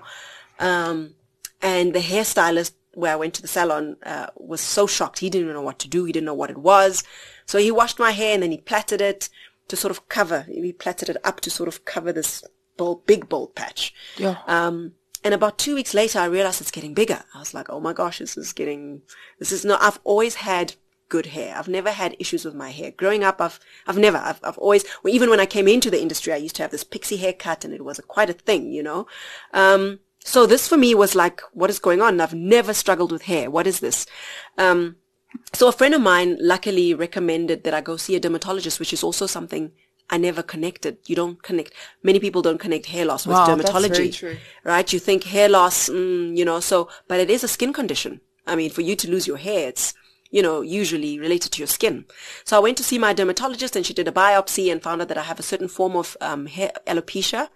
Um, and the hairstylist where I went to the salon, uh, was so shocked. He didn't know what to do. He didn't know what it was. So he washed my hair, and then he plaited it to sort of cover, he plaited it up to sort of cover this bold, big bald patch. Yeah. Um, and about two weeks later, I realized it's getting bigger. I was like, oh my gosh, this is getting, this is not, I've always had good hair. I've never had issues with my hair. Growing up, I've, I've never, I've, I've always, well, even when I came into the industry, I used to have this pixie haircut, and it was a, quite a thing, you know. Um, So this for me was like, what is going on? I've never struggled with hair. What is this? Um, so a friend of mine luckily recommended that I go see a dermatologist, which is also something I never connected. You don't connect. Many people don't connect hair loss with wow, dermatology, that's very true. Right? You think hair loss, mm, you know, so, but it is a skin condition. I mean, for you to lose your hair, it's, you know, usually related to your skin. So I went to see my dermatologist, and she did a biopsy and found out that I have a certain form of um, hair alopecia.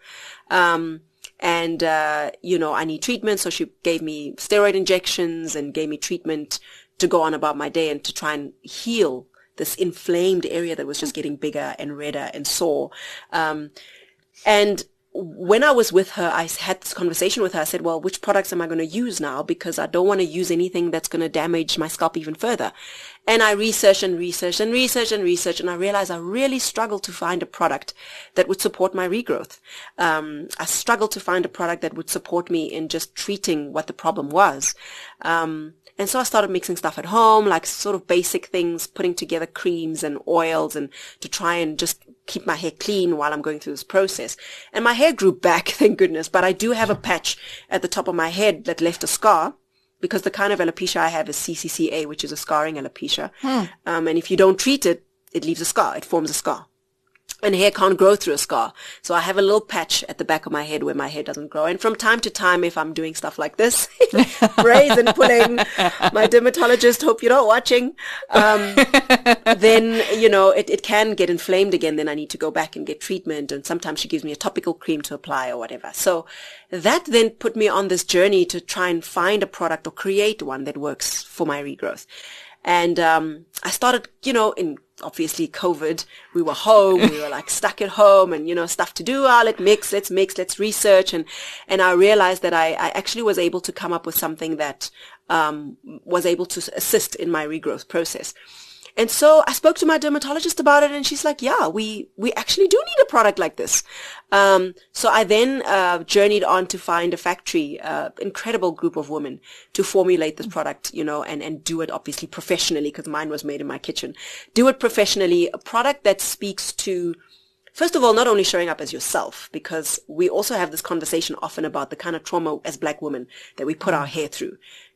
Um, And, uh, you know, I need treatment. So she gave me steroid injections and gave me treatment to go on about my day and to try and heal this inflamed area that was just getting bigger and redder and sore. Um, and when I was with her, I had this conversation with her. I said, well, which products am I going to use now? Because I don't want to use anything that's going to damage my scalp even further. And I researched and researched and researched and researched, and I realized I really struggled to find a product that would support my regrowth. Um, I struggled to find a product that would support me in just treating what the problem was. Um, and so I started mixing stuff at home, like sort of basic things, putting together creams and oils, and to try and just keep my hair clean while I'm going through this process. And my hair grew back, thank goodness, but I do have a patch at the top of my head that left a scar, because the kind of alopecia I have is C C C A, which is a scarring alopecia. Hmm. Um, and if you don't treat it, it leaves a scar. It forms a scar. And hair can't grow through a scar. So I have a little patch at the back of my head where my hair doesn't grow. And from time to time, if I'm doing stuff like this, braids and pulling, my dermatologist, hope you're not watching, um, then, you know, it, it can get inflamed again. Then I need to go back and get treatment. And sometimes she gives me a topical cream to apply or whatever. So that then put me on this journey to try and find a product or create one that works for my regrowth. And um, I started, you know, in obviously COVID, we were home, we were like stuck at home, and, you know, stuff to do. Ah, let's mix, let's mix, let's research. And, and I realized that I, I actually was able to come up with something that um, was able to assist in my regrowth process. And so I spoke to my dermatologist about it, and she's like, yeah, we, we actually do need a product like this. Um, so I then, uh, journeyed on to find a factory, uh, incredible group of women to formulate this product, you know, and, and do it obviously professionally, because mine was made in my kitchen. Do it professionally, a product that speaks to, first of all, not only showing up as yourself, because we also have this conversation often about the kind of trauma as Black women that we put our hair through.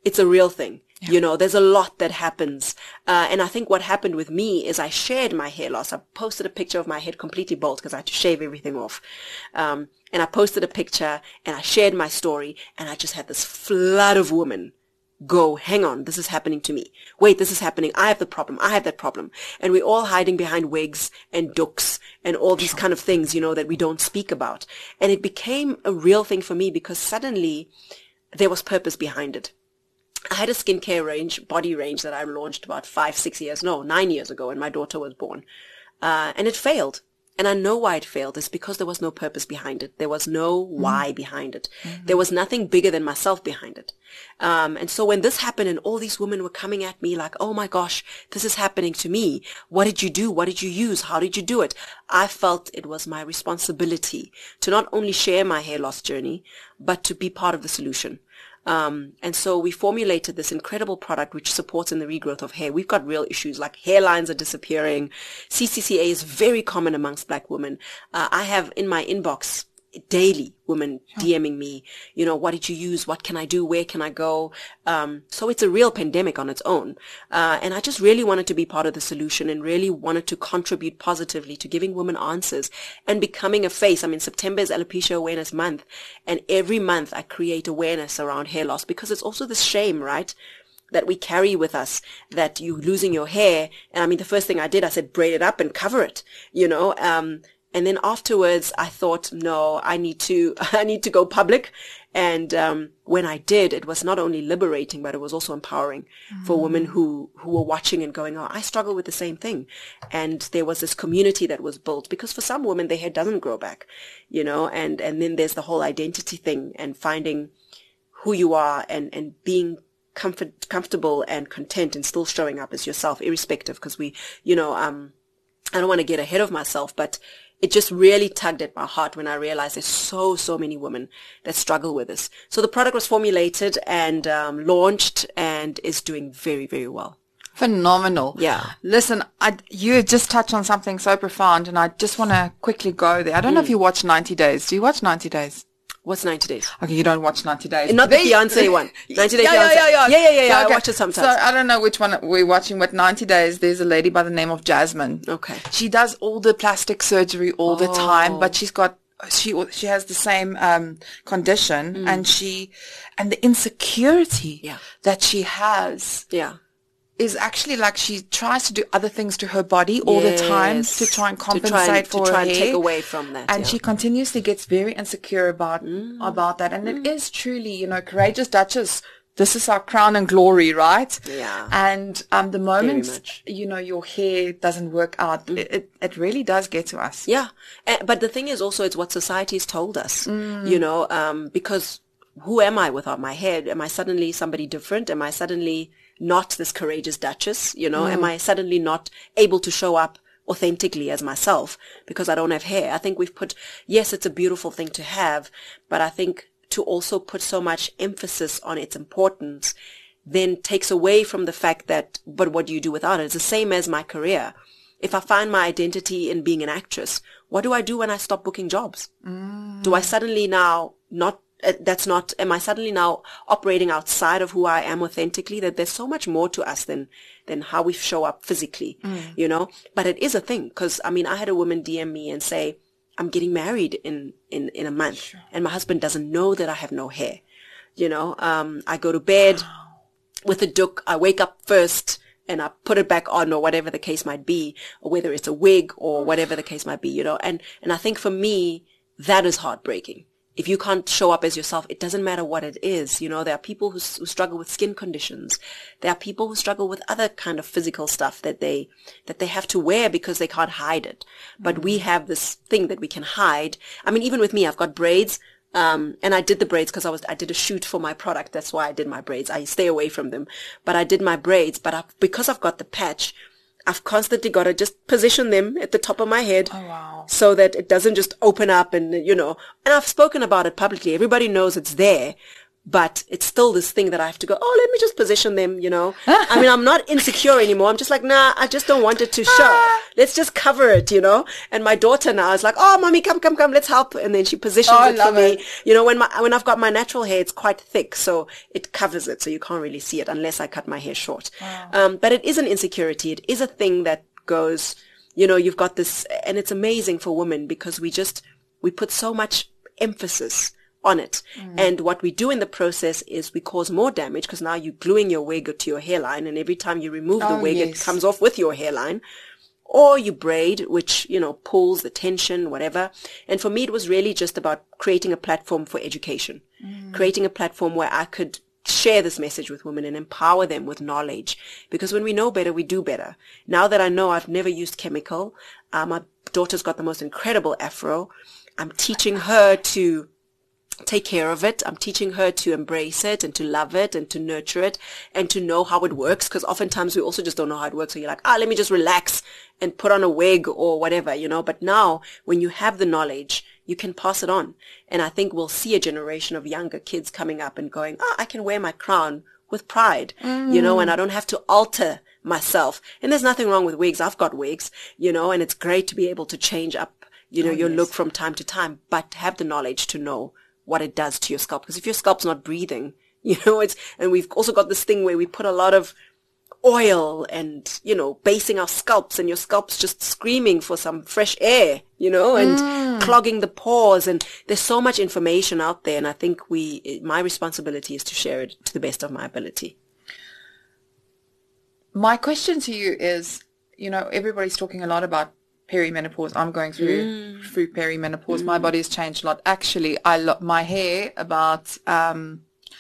it's a real thing. Yeah. You know, there's a lot that happens. Uh, and I think what happened with me is I shared my hair loss. I posted a picture of my head completely bald because I had to shave everything off. Um, and I posted a picture and I shared my story, and I just had this flood of women go, hang on, this is happening to me. Wait, this is happening. I have the problem. I have that problem. And we're all hiding behind wigs and dooks and all these kind of things, you know, that we don't speak about. And it became a real thing for me because suddenly there was purpose behind it. I had a skincare range, body range that I launched about five, six years, no, nine years ago when my daughter was born. Uh, and it failed. And I know why it failed. It's because there was no purpose behind it. There was no why mm. behind it. Mm-hmm. There was nothing bigger than myself behind it. Um, and so when this happened and all these women were coming at me like, oh my gosh, this is happening to me. What did you do? What did you use? How did you do it? I felt it was my responsibility to not only share my hair loss journey, but to be part of the solution. Um, and so we formulated this incredible product which supports in the regrowth of hair. We've got real issues like hairlines are disappearing. C C C A is very common amongst black women. Uh, I have in my inbox daily women DMing me, you know, what did you use? What can I do? Where can I go? Um, so it's a real pandemic on its own. Uh, and I just really wanted to be part of the solution and really wanted to contribute positively to giving women answers and becoming a face. I mean, September is Alopecia Awareness Month, and every month I create awareness around hair loss because it's also this shame, right? That we carry with us, that you're losing your hair. And I mean, the first thing I did, I said, braid it up and cover it, you know, um, and then afterwards, I thought, no, I need to, I need to go public. And, um, when I did, it was not only liberating, but it was also empowering mm. for women who, who were watching and going, oh, I struggle with the same thing. And there was this community that was built because for some women, their hair doesn't grow back, you know, and, and then there's the whole identity thing and finding who you are and, and being comfort, comfortable and content and still showing up as yourself, irrespective. Cause we, you know, um, I don't want to get ahead of myself, but it just really tugged at my heart when I realized there's so, so many women that struggle with this. So the product was formulated and um, launched and is doing very, very well. Phenomenal. Yeah. Listen, I, you just touched on something so profound, and I just want to quickly go there. I don't mm. know if you watch ninety days. Do you watch ninety days? What's ninety days? Okay, you don't watch ninety days. Not the Fiancé one. ninety Days yeah, Fiancé. Yeah, yeah, yeah. Yeah, yeah, yeah. yeah. So, okay. I watch it sometimes. So I don't know which one we're watching, but ninety days, there's a lady by the name of Jasmine. Okay. She does all the plastic surgery all oh. the time, but she's got, she, she has the same, um, condition mm. and she, and the insecurity yeah. that she has. Yeah. Is actually like she tries to do other things to her body all yes. the time to try and compensate to try and, for to try her and hair. take away from that. And yeah. she continuously gets very insecure about mm. about that. And mm. it is truly, you know, Courageous Duchess, this is our crown and glory, right? Yeah. And um, the moment, you know, your hair doesn't work out, mm. it, it really does get to us. Yeah. And, but the thing is also it's what society has told us, mm. you know, um, because who am I without my hair? Am I suddenly somebody different? Am I suddenly not this courageous Duchess? You know, mm. am I suddenly not able to show up authentically as myself because I don't have hair? I think we've put, yes, it's a beautiful thing to have, but I think to also put so much emphasis on its importance then takes away from the fact that, but what do you do without it? It's the same as my career. If I find my identity in being an actress, what do I do when I stop booking jobs? Mm. Do I suddenly now not That's not, am I suddenly now operating outside of who I am authentically? That there's so much more to us than, than how we show up physically, mm. you know? But it is a thing. Cause I mean, I had a woman D M me and say, I'm getting married in, in, in a month sure. and my husband doesn't know that I have no hair. You know, um, I go to bed wow. with a dook. I wake up first and I put it back on or whatever the case might be, or whether it's a wig or whatever the case might be, you know? And, and I think for me, that is heartbreaking. If you can't show up as yourself, it doesn't matter what it is. You know, there are people who, who struggle with skin conditions. There are people who struggle with other kind of physical stuff that they, that they have to wear because they can't hide it. But mm-hmm. we have this thing that we can hide. I mean, even with me, I've got braids. Um, and I did the braids because I was, I did a shoot for my product. That's why I did my braids. I stay away from them, but I did my braids. But I, because I've got the patch, I've constantly got to just position them at the top of my head oh, wow. so that it doesn't just open up and, you know, and I've spoken about it publicly. Everybody knows it's there, but it's still this thing that I have to go, oh, let me just position them, you know. I mean, I'm not insecure anymore. I'm just like, nah, I just don't want it to show. Let's just cover it, you know. And my daughter now is like, oh, mommy, come, come, come, let's help. And then she positions Oh, I it for love me. it. You know, when my when I've got my natural hair, it's quite thick, so it covers it, so you can't really see it unless I cut my hair short. Wow. Um, but it is an insecurity. It is a thing that goes, you know, you've got this, and it's amazing for women because we just, we put so much emphasis on it. Mm. And what we do in the process is we cause more damage because now you're gluing your wig to your hairline, and every time you remove the Oh, wig, yes. it comes off with your hairline. Or you braid, which, you know, pulls the tension, whatever. And for me, it was really just about creating a platform for education, mm. creating a platform where I could share this message with women and empower them with knowledge. Because when we know better, we do better. Now that I know I've never used chemical, uh, my daughter's got the most incredible afro. I'm teaching her to take care of it. I'm teaching her to embrace it and to love it and to nurture it and to know how it works, because oftentimes we also just don't know how it works. So you're like, ah, let me just relax and put on a wig or whatever, you know. But now when you have the knowledge, you can pass it on. And I think we'll see a generation of younger kids coming up and going, ah, I can wear my crown with pride, mm. you know, and I don't have to alter myself. And there's nothing wrong with wigs. I've got wigs, you know, and it's great to be able to change up, you know, oh, your yes. look from time to time, but have the knowledge to know what it does to your scalp. Because if your scalp's not breathing, you know, it's, and we've also got this thing where we put a lot of oil and, you know, basing our scalps, and your scalp's just screaming for some fresh air, you know, and mm. clogging the pores. And there's so much information out there. And I think we, my responsibility is to share it to the best of my ability. My question to you is, you know, everybody's talking a lot about perimenopause. I'm going through mm. through perimenopause. Mm. My body has changed a lot. Actually, I lo- my hair about um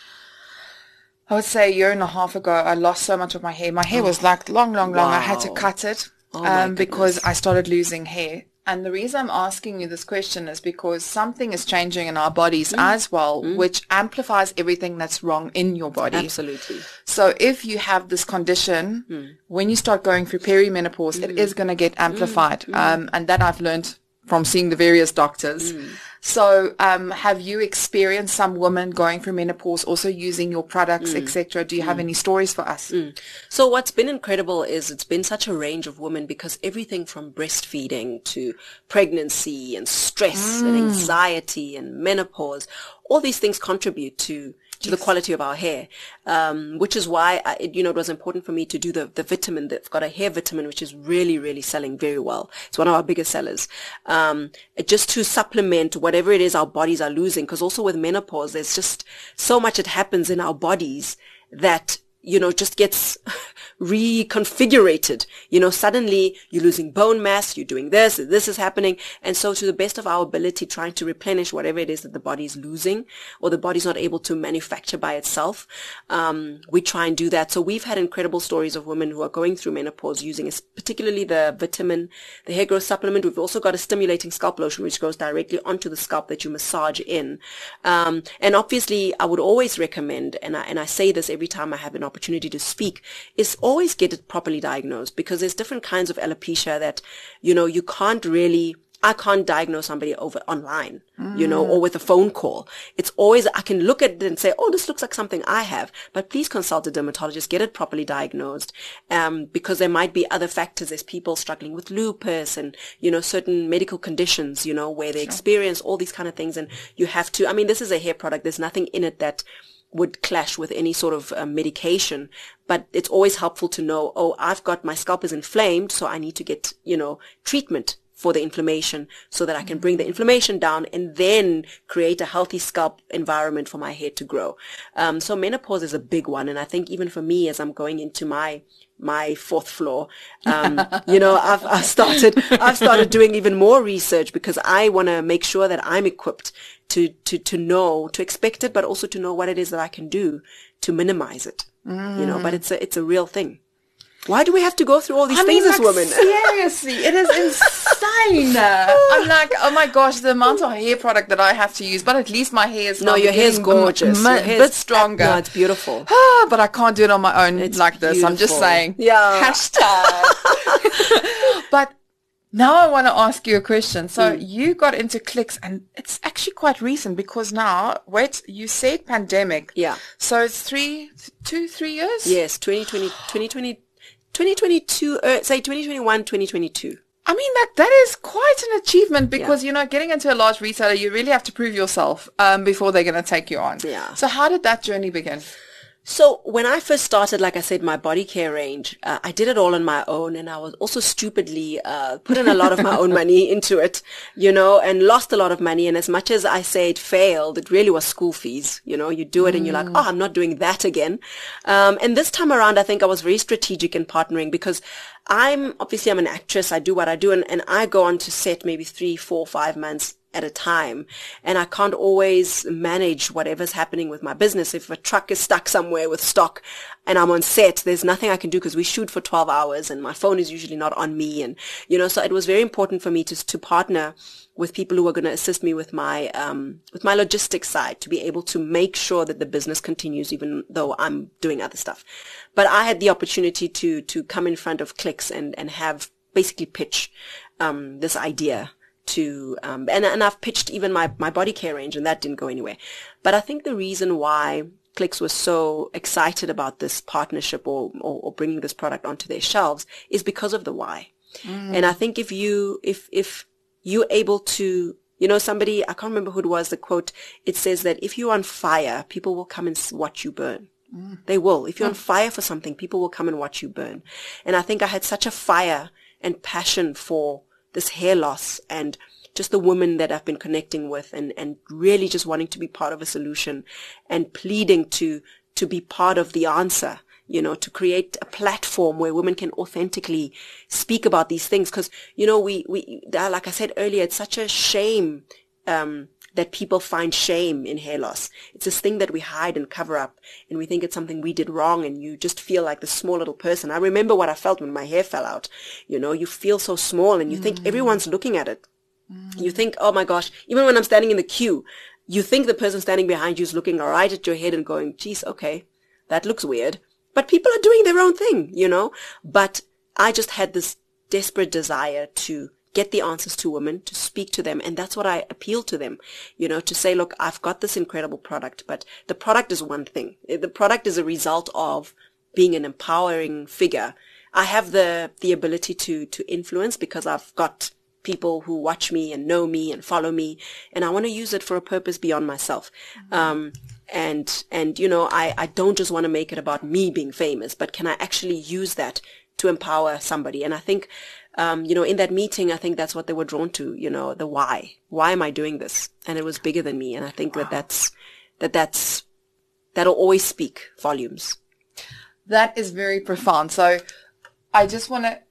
I would say a year and a half ago, I lost so much of my hair. My hair oh. was like long, long, long. Wow. I had to cut it oh um because I started losing hair. And the reason I'm asking you this question is because something is changing in our bodies mm. as well, mm. which amplifies everything that's wrong in your body. Absolutely. So if you have this condition, mm. when you start going through perimenopause, mm. it is going to get amplified. Mm. Um, and that I've learned from seeing the various doctors. Mm. So um, have you experienced some women going through menopause also using your products, mm. et cetera? Do you mm. have any stories for us? Mm. So what's been incredible is it's been such a range of women, because everything from breastfeeding to pregnancy and stress mm. and anxiety and menopause, all these things contribute to to yes. the quality of our hair, um, which is why, I, it, you know, it was important for me to do the, the vitamin. They've got a hair vitamin, which is really, really selling very well. It's one of our biggest sellers, um, just to supplement whatever it is our bodies are losing. Because also with menopause, there's just so much that happens in our bodies that, you know, just gets reconfigurated. You know, suddenly you're losing bone mass, you're doing this, this is happening. And so to the best of our ability, trying to replenish whatever it is that the body is losing or the body's not able to manufacture by itself, um, we try and do that. So we've had incredible stories of women who are going through menopause using particularly the vitamin, the hair growth supplement. We've also got a stimulating scalp lotion, which goes directly onto the scalp that you massage in. Um, and obviously I would always recommend, and I, and I say this every time I have an opportunity to speak, is always get it properly diagnosed, because there's different kinds of alopecia that, you know, you can't really, I can't diagnose somebody over online, mm. you know, or with a phone call. It's always, I can look at it and say, oh, this looks like something I have, but please consult a dermatologist, get it properly diagnosed, um, because there might be other factors. There's people struggling with lupus and, you know, certain medical conditions, you know, where they sure. experience all these kind of things. And you have to, I mean, this is a hair product. There's nothing in it that would clash with any sort of uh, medication, but it's always helpful to know, oh, I've got, my scalp is inflamed, so I need to get, you know, treatment for the inflammation so that I can bring the inflammation down and then create a healthy scalp environment for my hair to grow. Um, so menopause is a big one. And I think even for me, as I'm going into my my fourth floor, um, you know, I've, I've started, I've started doing even more research, because I want to make sure that I'm equipped to, to, to know, to expect it, but also to know what it is that I can do to minimize it, mm. you know, but it's a, it's a real thing. Why do we have to go through all these I things mean, as like, women? Seriously, it is insane. I'm like, oh my gosh, the amount of hair product that I have to use, but at least my hair is no, your hair's gorgeous. A m- m- bit stronger. No, it's beautiful. But I can't do it on my own it's like this. Beautiful. I'm just saying. Yeah. Hashtag. But Now I want to ask you a question. So Mm. you got into Clicks, and it's actually quite recent because now, wait, you said pandemic. Yeah. So it's three, two, three years? Yes, twenty twenty, twenty twenty, twenty twenty-two, uh, say twenty twenty-one, twenty twenty-two. I mean, that that is quite an achievement because, yeah. you know, getting into a large retailer, you really have to prove yourself um, before they're going to take you on. Yeah. So how did that journey begin? So when I first started, like I said, my body care range, uh, I did it all on my own, and I was also stupidly uh, put in a lot of my own money into it, you know, and lost a lot of money. And as much as I say it failed, it really was school fees. You know, you do it and you're like, oh, I'm not doing that again. Um, and this time around, I think I was very strategic in partnering because I'm obviously I'm an actress. I do what I do, and, and I go on to set maybe three, four, five months at a time, and I can't always manage whatever's happening with my business. If a truck is stuck somewhere with stock and I'm on set, there's nothing I can do because we shoot for twelve hours and my phone is usually not on me. And, you know, so it was very important for me to, to partner with people who are going to assist me with my, um, with my logistics side to be able to make sure that the business continues even though I'm doing other stuff. But I had the opportunity to, to come in front of Clicks and, and have basically pitch, um, this idea to, um, and, and I've pitched even my, my body care range, and that didn't go anywhere. But I think the reason why Clicks was so excited about this partnership or, or, or bringing this product onto their shelves is because of the why. Mm. And I think if you, if, if you're able to, you know, somebody, I can't remember who it was, the quote, it says that if you're on fire, people will come and watch you burn. Mm. They will. If you're mm. on fire for something, people will come and watch you burn. And I think I had such a fire and passion for this hair loss and just the women that I've been connecting with and, and really just wanting to be part of a solution and pleading to, to be part of the answer, you know, to create a platform where women can authentically speak about these things. Cause, you know, we, we, like I said earlier, it's such a shame, um, that people find shame in hair loss. It's this thing that we hide and cover up, and we think it's something we did wrong, and you just feel like the small little person. I remember what I felt when my hair fell out. You know, you feel so small, and you mm. think everyone's looking at it. Mm. You think, oh my gosh, even when I'm standing in the queue, you think the person standing behind you is looking right at your head and going, geez, okay, that looks weird. But people are doing their own thing, you know. But I just had this desperate desire to get the answers to women, to speak to them. And that's what I appeal to them, you know, to say, look, I've got this incredible product, but the product is one thing. The product is a result of being an empowering figure. I have the, the ability to, to influence because I've got people who watch me and know me and follow me. And I want to use it for a purpose beyond myself. Mm-hmm. Um, and, and, you know, I, I don't just want to make it about me being famous, but can I actually use that to empower somebody? And I think, Um, you know, in that meeting, I think that's what they were drawn to, you know, the why. Why am I doing this? And it was bigger than me. And I think wow. that that's, that that's, that'll always speak volumes. That is very profound. So I just want to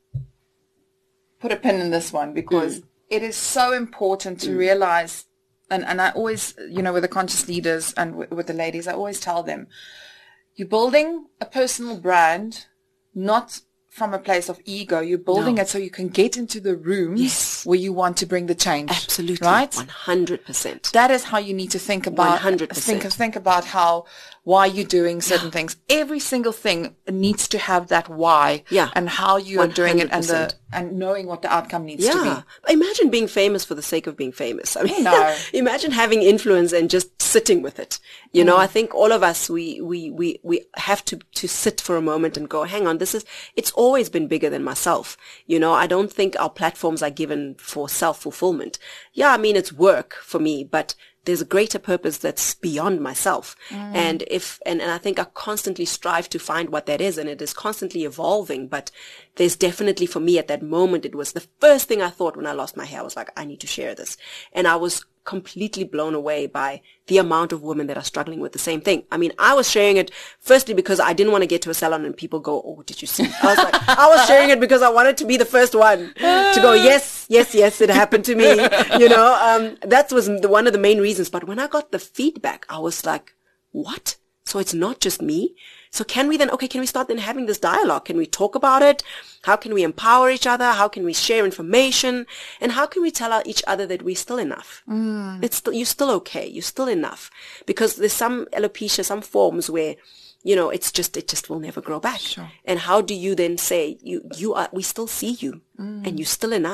put a pin in this one because mm. it is so important to mm. realize, and, and I always, you know, with the conscious leaders and w- with the ladies, I always tell them, you're building a personal brand, not from a place of ego. You're building no. it so you can get into the rooms yes. where you want to bring the change. Absolutely. Right? one hundred percent. That is how you need to think about one hundred percent. Think, think about how, why you're doing certain yeah. things. Every single thing needs to have that why yeah. and how you are doing it and the, and knowing what the outcome needs yeah. to be. Imagine being famous for the sake of being famous. I mean, no. imagine having influence and just sitting with it. You mm. know, I think all of us, we, we, we, we have to, to sit for a moment and go, hang on, this is, it's always been bigger than myself. You know, I don't think our platforms are given for self-fulfillment. Yeah, I mean, it's work for me, but there's a greater purpose that's beyond myself. Mm. And if, and, and I think I constantly strive to find what that is, and it is constantly evolving, but there's definitely for me at that moment, it was the first thing I thought when I lost my hair. I was like, I need to share this. And I was completely blown away by the amount of women that are struggling with the same thing. I mean, I was sharing it firstly because I didn't want to get to a salon and people go, oh, did you see? I was like, I was sharing it because I wanted to be the first one to go, yes, yes, yes, it happened to me. You know, um, that was the, one of the main reasons. But when I got the feedback, I was like, what? So it's not just me. So can we then, okay, can we start then having this dialogue? Can we talk about it? How can we empower each other? How can we share information? And how can we tell each other that we're still enough? Mm. It's still, you're still okay. You're still enough. Because there's some alopecia, some forms where, you know, it's just, it just will never grow back. Sure. And how do you then say, you, you are, we still see you mm. and you're still enough.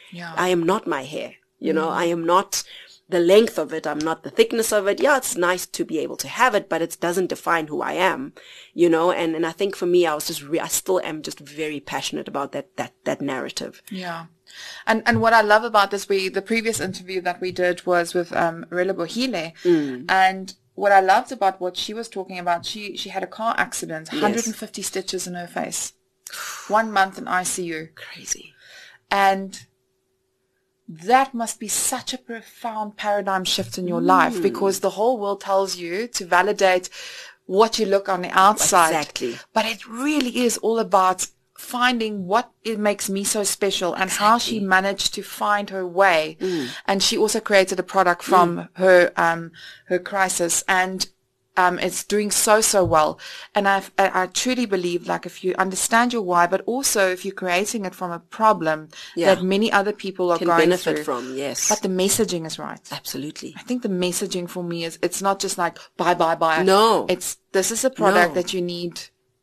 Yeah. I am not my hair. You know, mm. I am not the length of it. I'm not the thickness of it. Yeah, it's nice to be able to have it, but it doesn't define who I am, you know, and, and I think for me, I was just, re- I still am just very passionate about that, that, that narrative. Yeah. And, and what I love about this, we, the previous interview that we did was with, um, Rilla Bohile. Mm. And what I loved about what she was talking about, she, she had a car accident, one hundred fifty yes. stitches in her face, one month in I C U. Crazy. And that must be such a profound paradigm shift in your mm. life, because the whole world tells you to validate what you look on the outside. Exactly. But it really is all about finding what it makes me so special, and exactly. how she managed to find her way. Mm. And she also created a product from mm. her, um, her crisis, and Um, it's doing so, so well. And I've, I, I truly believe, like, if you understand your why, but also if you're creating it from a problem yeah. that many other people are Can going benefit through. from, yes. But the messaging is right. Absolutely. I think the messaging for me is, it's not just like, buy, buy, buy. No. It's, this is a product no. that you need,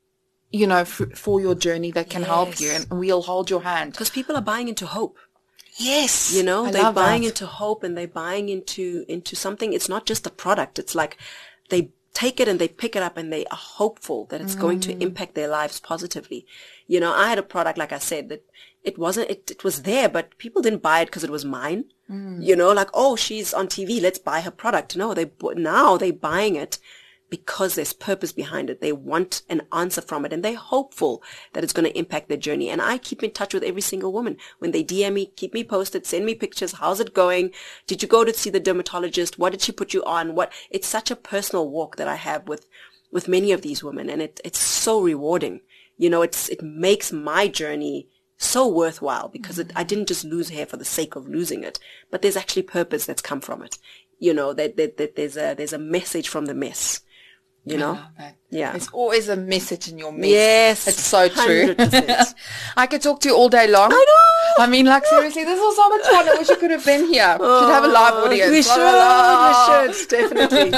you know, f- for your journey that can yes. help you, and we'll hold your hand. Because people are buying into hope. Yes. You know, I they're buying that. into hope, and they're buying into, into something. It's not just a product. It's like they take it and they pick it up, and they are hopeful that it's mm. going to impact their lives positively. You know, I had a product, like I said, that it wasn't, it, it was there, but people didn't buy it because it was mine. Mm. You know, like, oh, she's on T V, let's buy her product. No, they, now they're buying it because there's purpose behind it. They want an answer from it, and they're hopeful that it's going to impact their journey. And I keep in touch with every single woman. When they D M me, keep me posted, send me pictures. How's it going? Did you go to see the dermatologist? What did she put you on? What? It's such a personal walk that I have with, with many of these women. And it, it's so rewarding. You know, it's, it makes my journey so worthwhile, because it, I didn't just lose hair for the sake of losing it, but there's actually purpose that's come from it. You know, that, that, that there's a, there's a message from the mess. You know, yeah. There's always a message in your mess. Yes. It's so true. one hundred percent. I could talk to you all day long. I know. I mean, like, seriously, this was so much fun. I wish you could have been here. Oh, should have a live audience. We blah, should. blah, blah. We should. Definitely.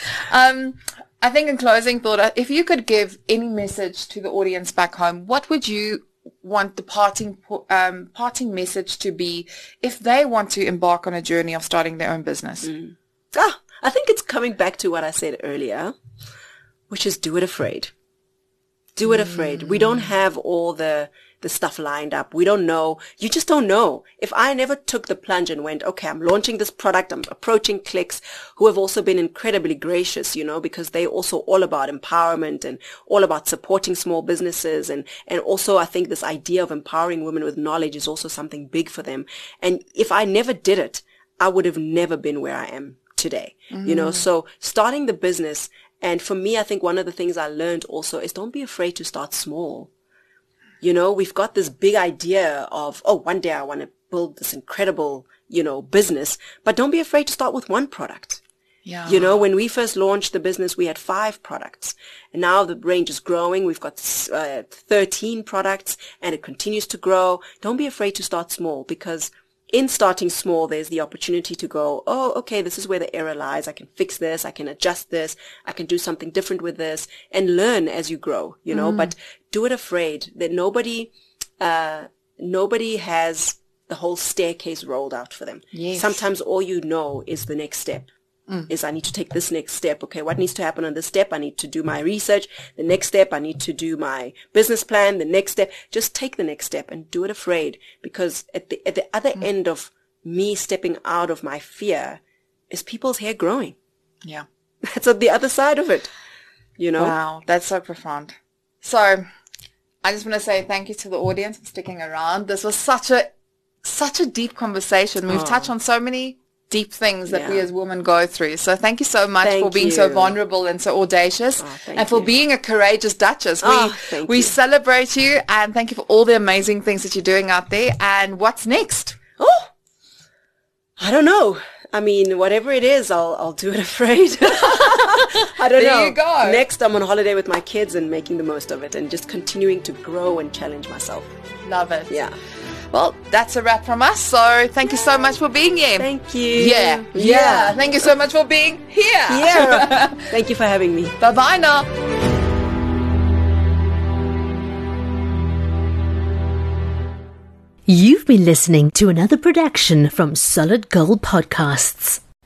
um, I think in closing thought, if you could give any message to the audience back home, what would you want the parting, um, parting message to be if they want to embark on a journey of starting their own business? Mm. Ah, I think it's coming back to what I said earlier, which is do it afraid. Do it afraid. We don't have all the, the stuff lined up. We don't know. You just don't know. If I never took the plunge and went, okay, I'm launching this product, I'm approaching Clicks, who have also been incredibly gracious, you know, because they're also all about empowerment and all about supporting small businesses. And, and also I think this idea of empowering women with knowledge is also something big for them. And if I never did it, I would have never been where I am today, mm. you know, so starting the business. And for me, I think one of the things I learned also is don't be afraid to start small. You know, we've got this big idea of, oh, one day I want to build this incredible, you know, business, but don't be afraid to start with one product. Yeah. You know, when we first launched the business, we had five products, and now the range is growing. We've got uh, thirteen products, and it continues to grow. Don't be afraid to start small, because in starting small, there's the opportunity to go, oh, okay, this is where the error lies. I can fix this. I can adjust this. I can do something different with this, and learn as you grow, you know, mm. but do it afraid that nobody, uh, nobody has the whole staircase rolled out for them. Yes. Sometimes all you know is the next step. Mm. Is I need to take this next step. Okay, what needs to happen on this step? I need to do my research. The next step, I need to do my business plan. The next step, just take the next step and do it afraid. Because at the at the other mm. end of me stepping out of my fear is people's hair growing. Yeah. That's on the other side of it. You know? Wow, that's so profound. So I just want to say thank you to the audience for sticking around. This was such a such a deep conversation. We've oh. touched on so many deep things that yeah. we as women go through. So thank you so much thank for being you. so vulnerable and so audacious, oh, and for you. being a courageous Duchess. Oh, we we you. celebrate you, and thank you for all the amazing things that you're doing out there. And what's next? Oh, I don't know. I mean, whatever it is, I'll I'll do it afraid. I don't there know. There you go. Next, I'm on holiday with my kids and making the most of it, and just continuing to grow and challenge myself. Love it. Yeah. Well, that's a wrap from us. So thank you so much for being here. Thank you. Yeah. Yeah. yeah. Thank you so much for being here. Yeah. Thank you for having me. Bye-bye now. You've been listening to another production from Solid Gold Podcasts.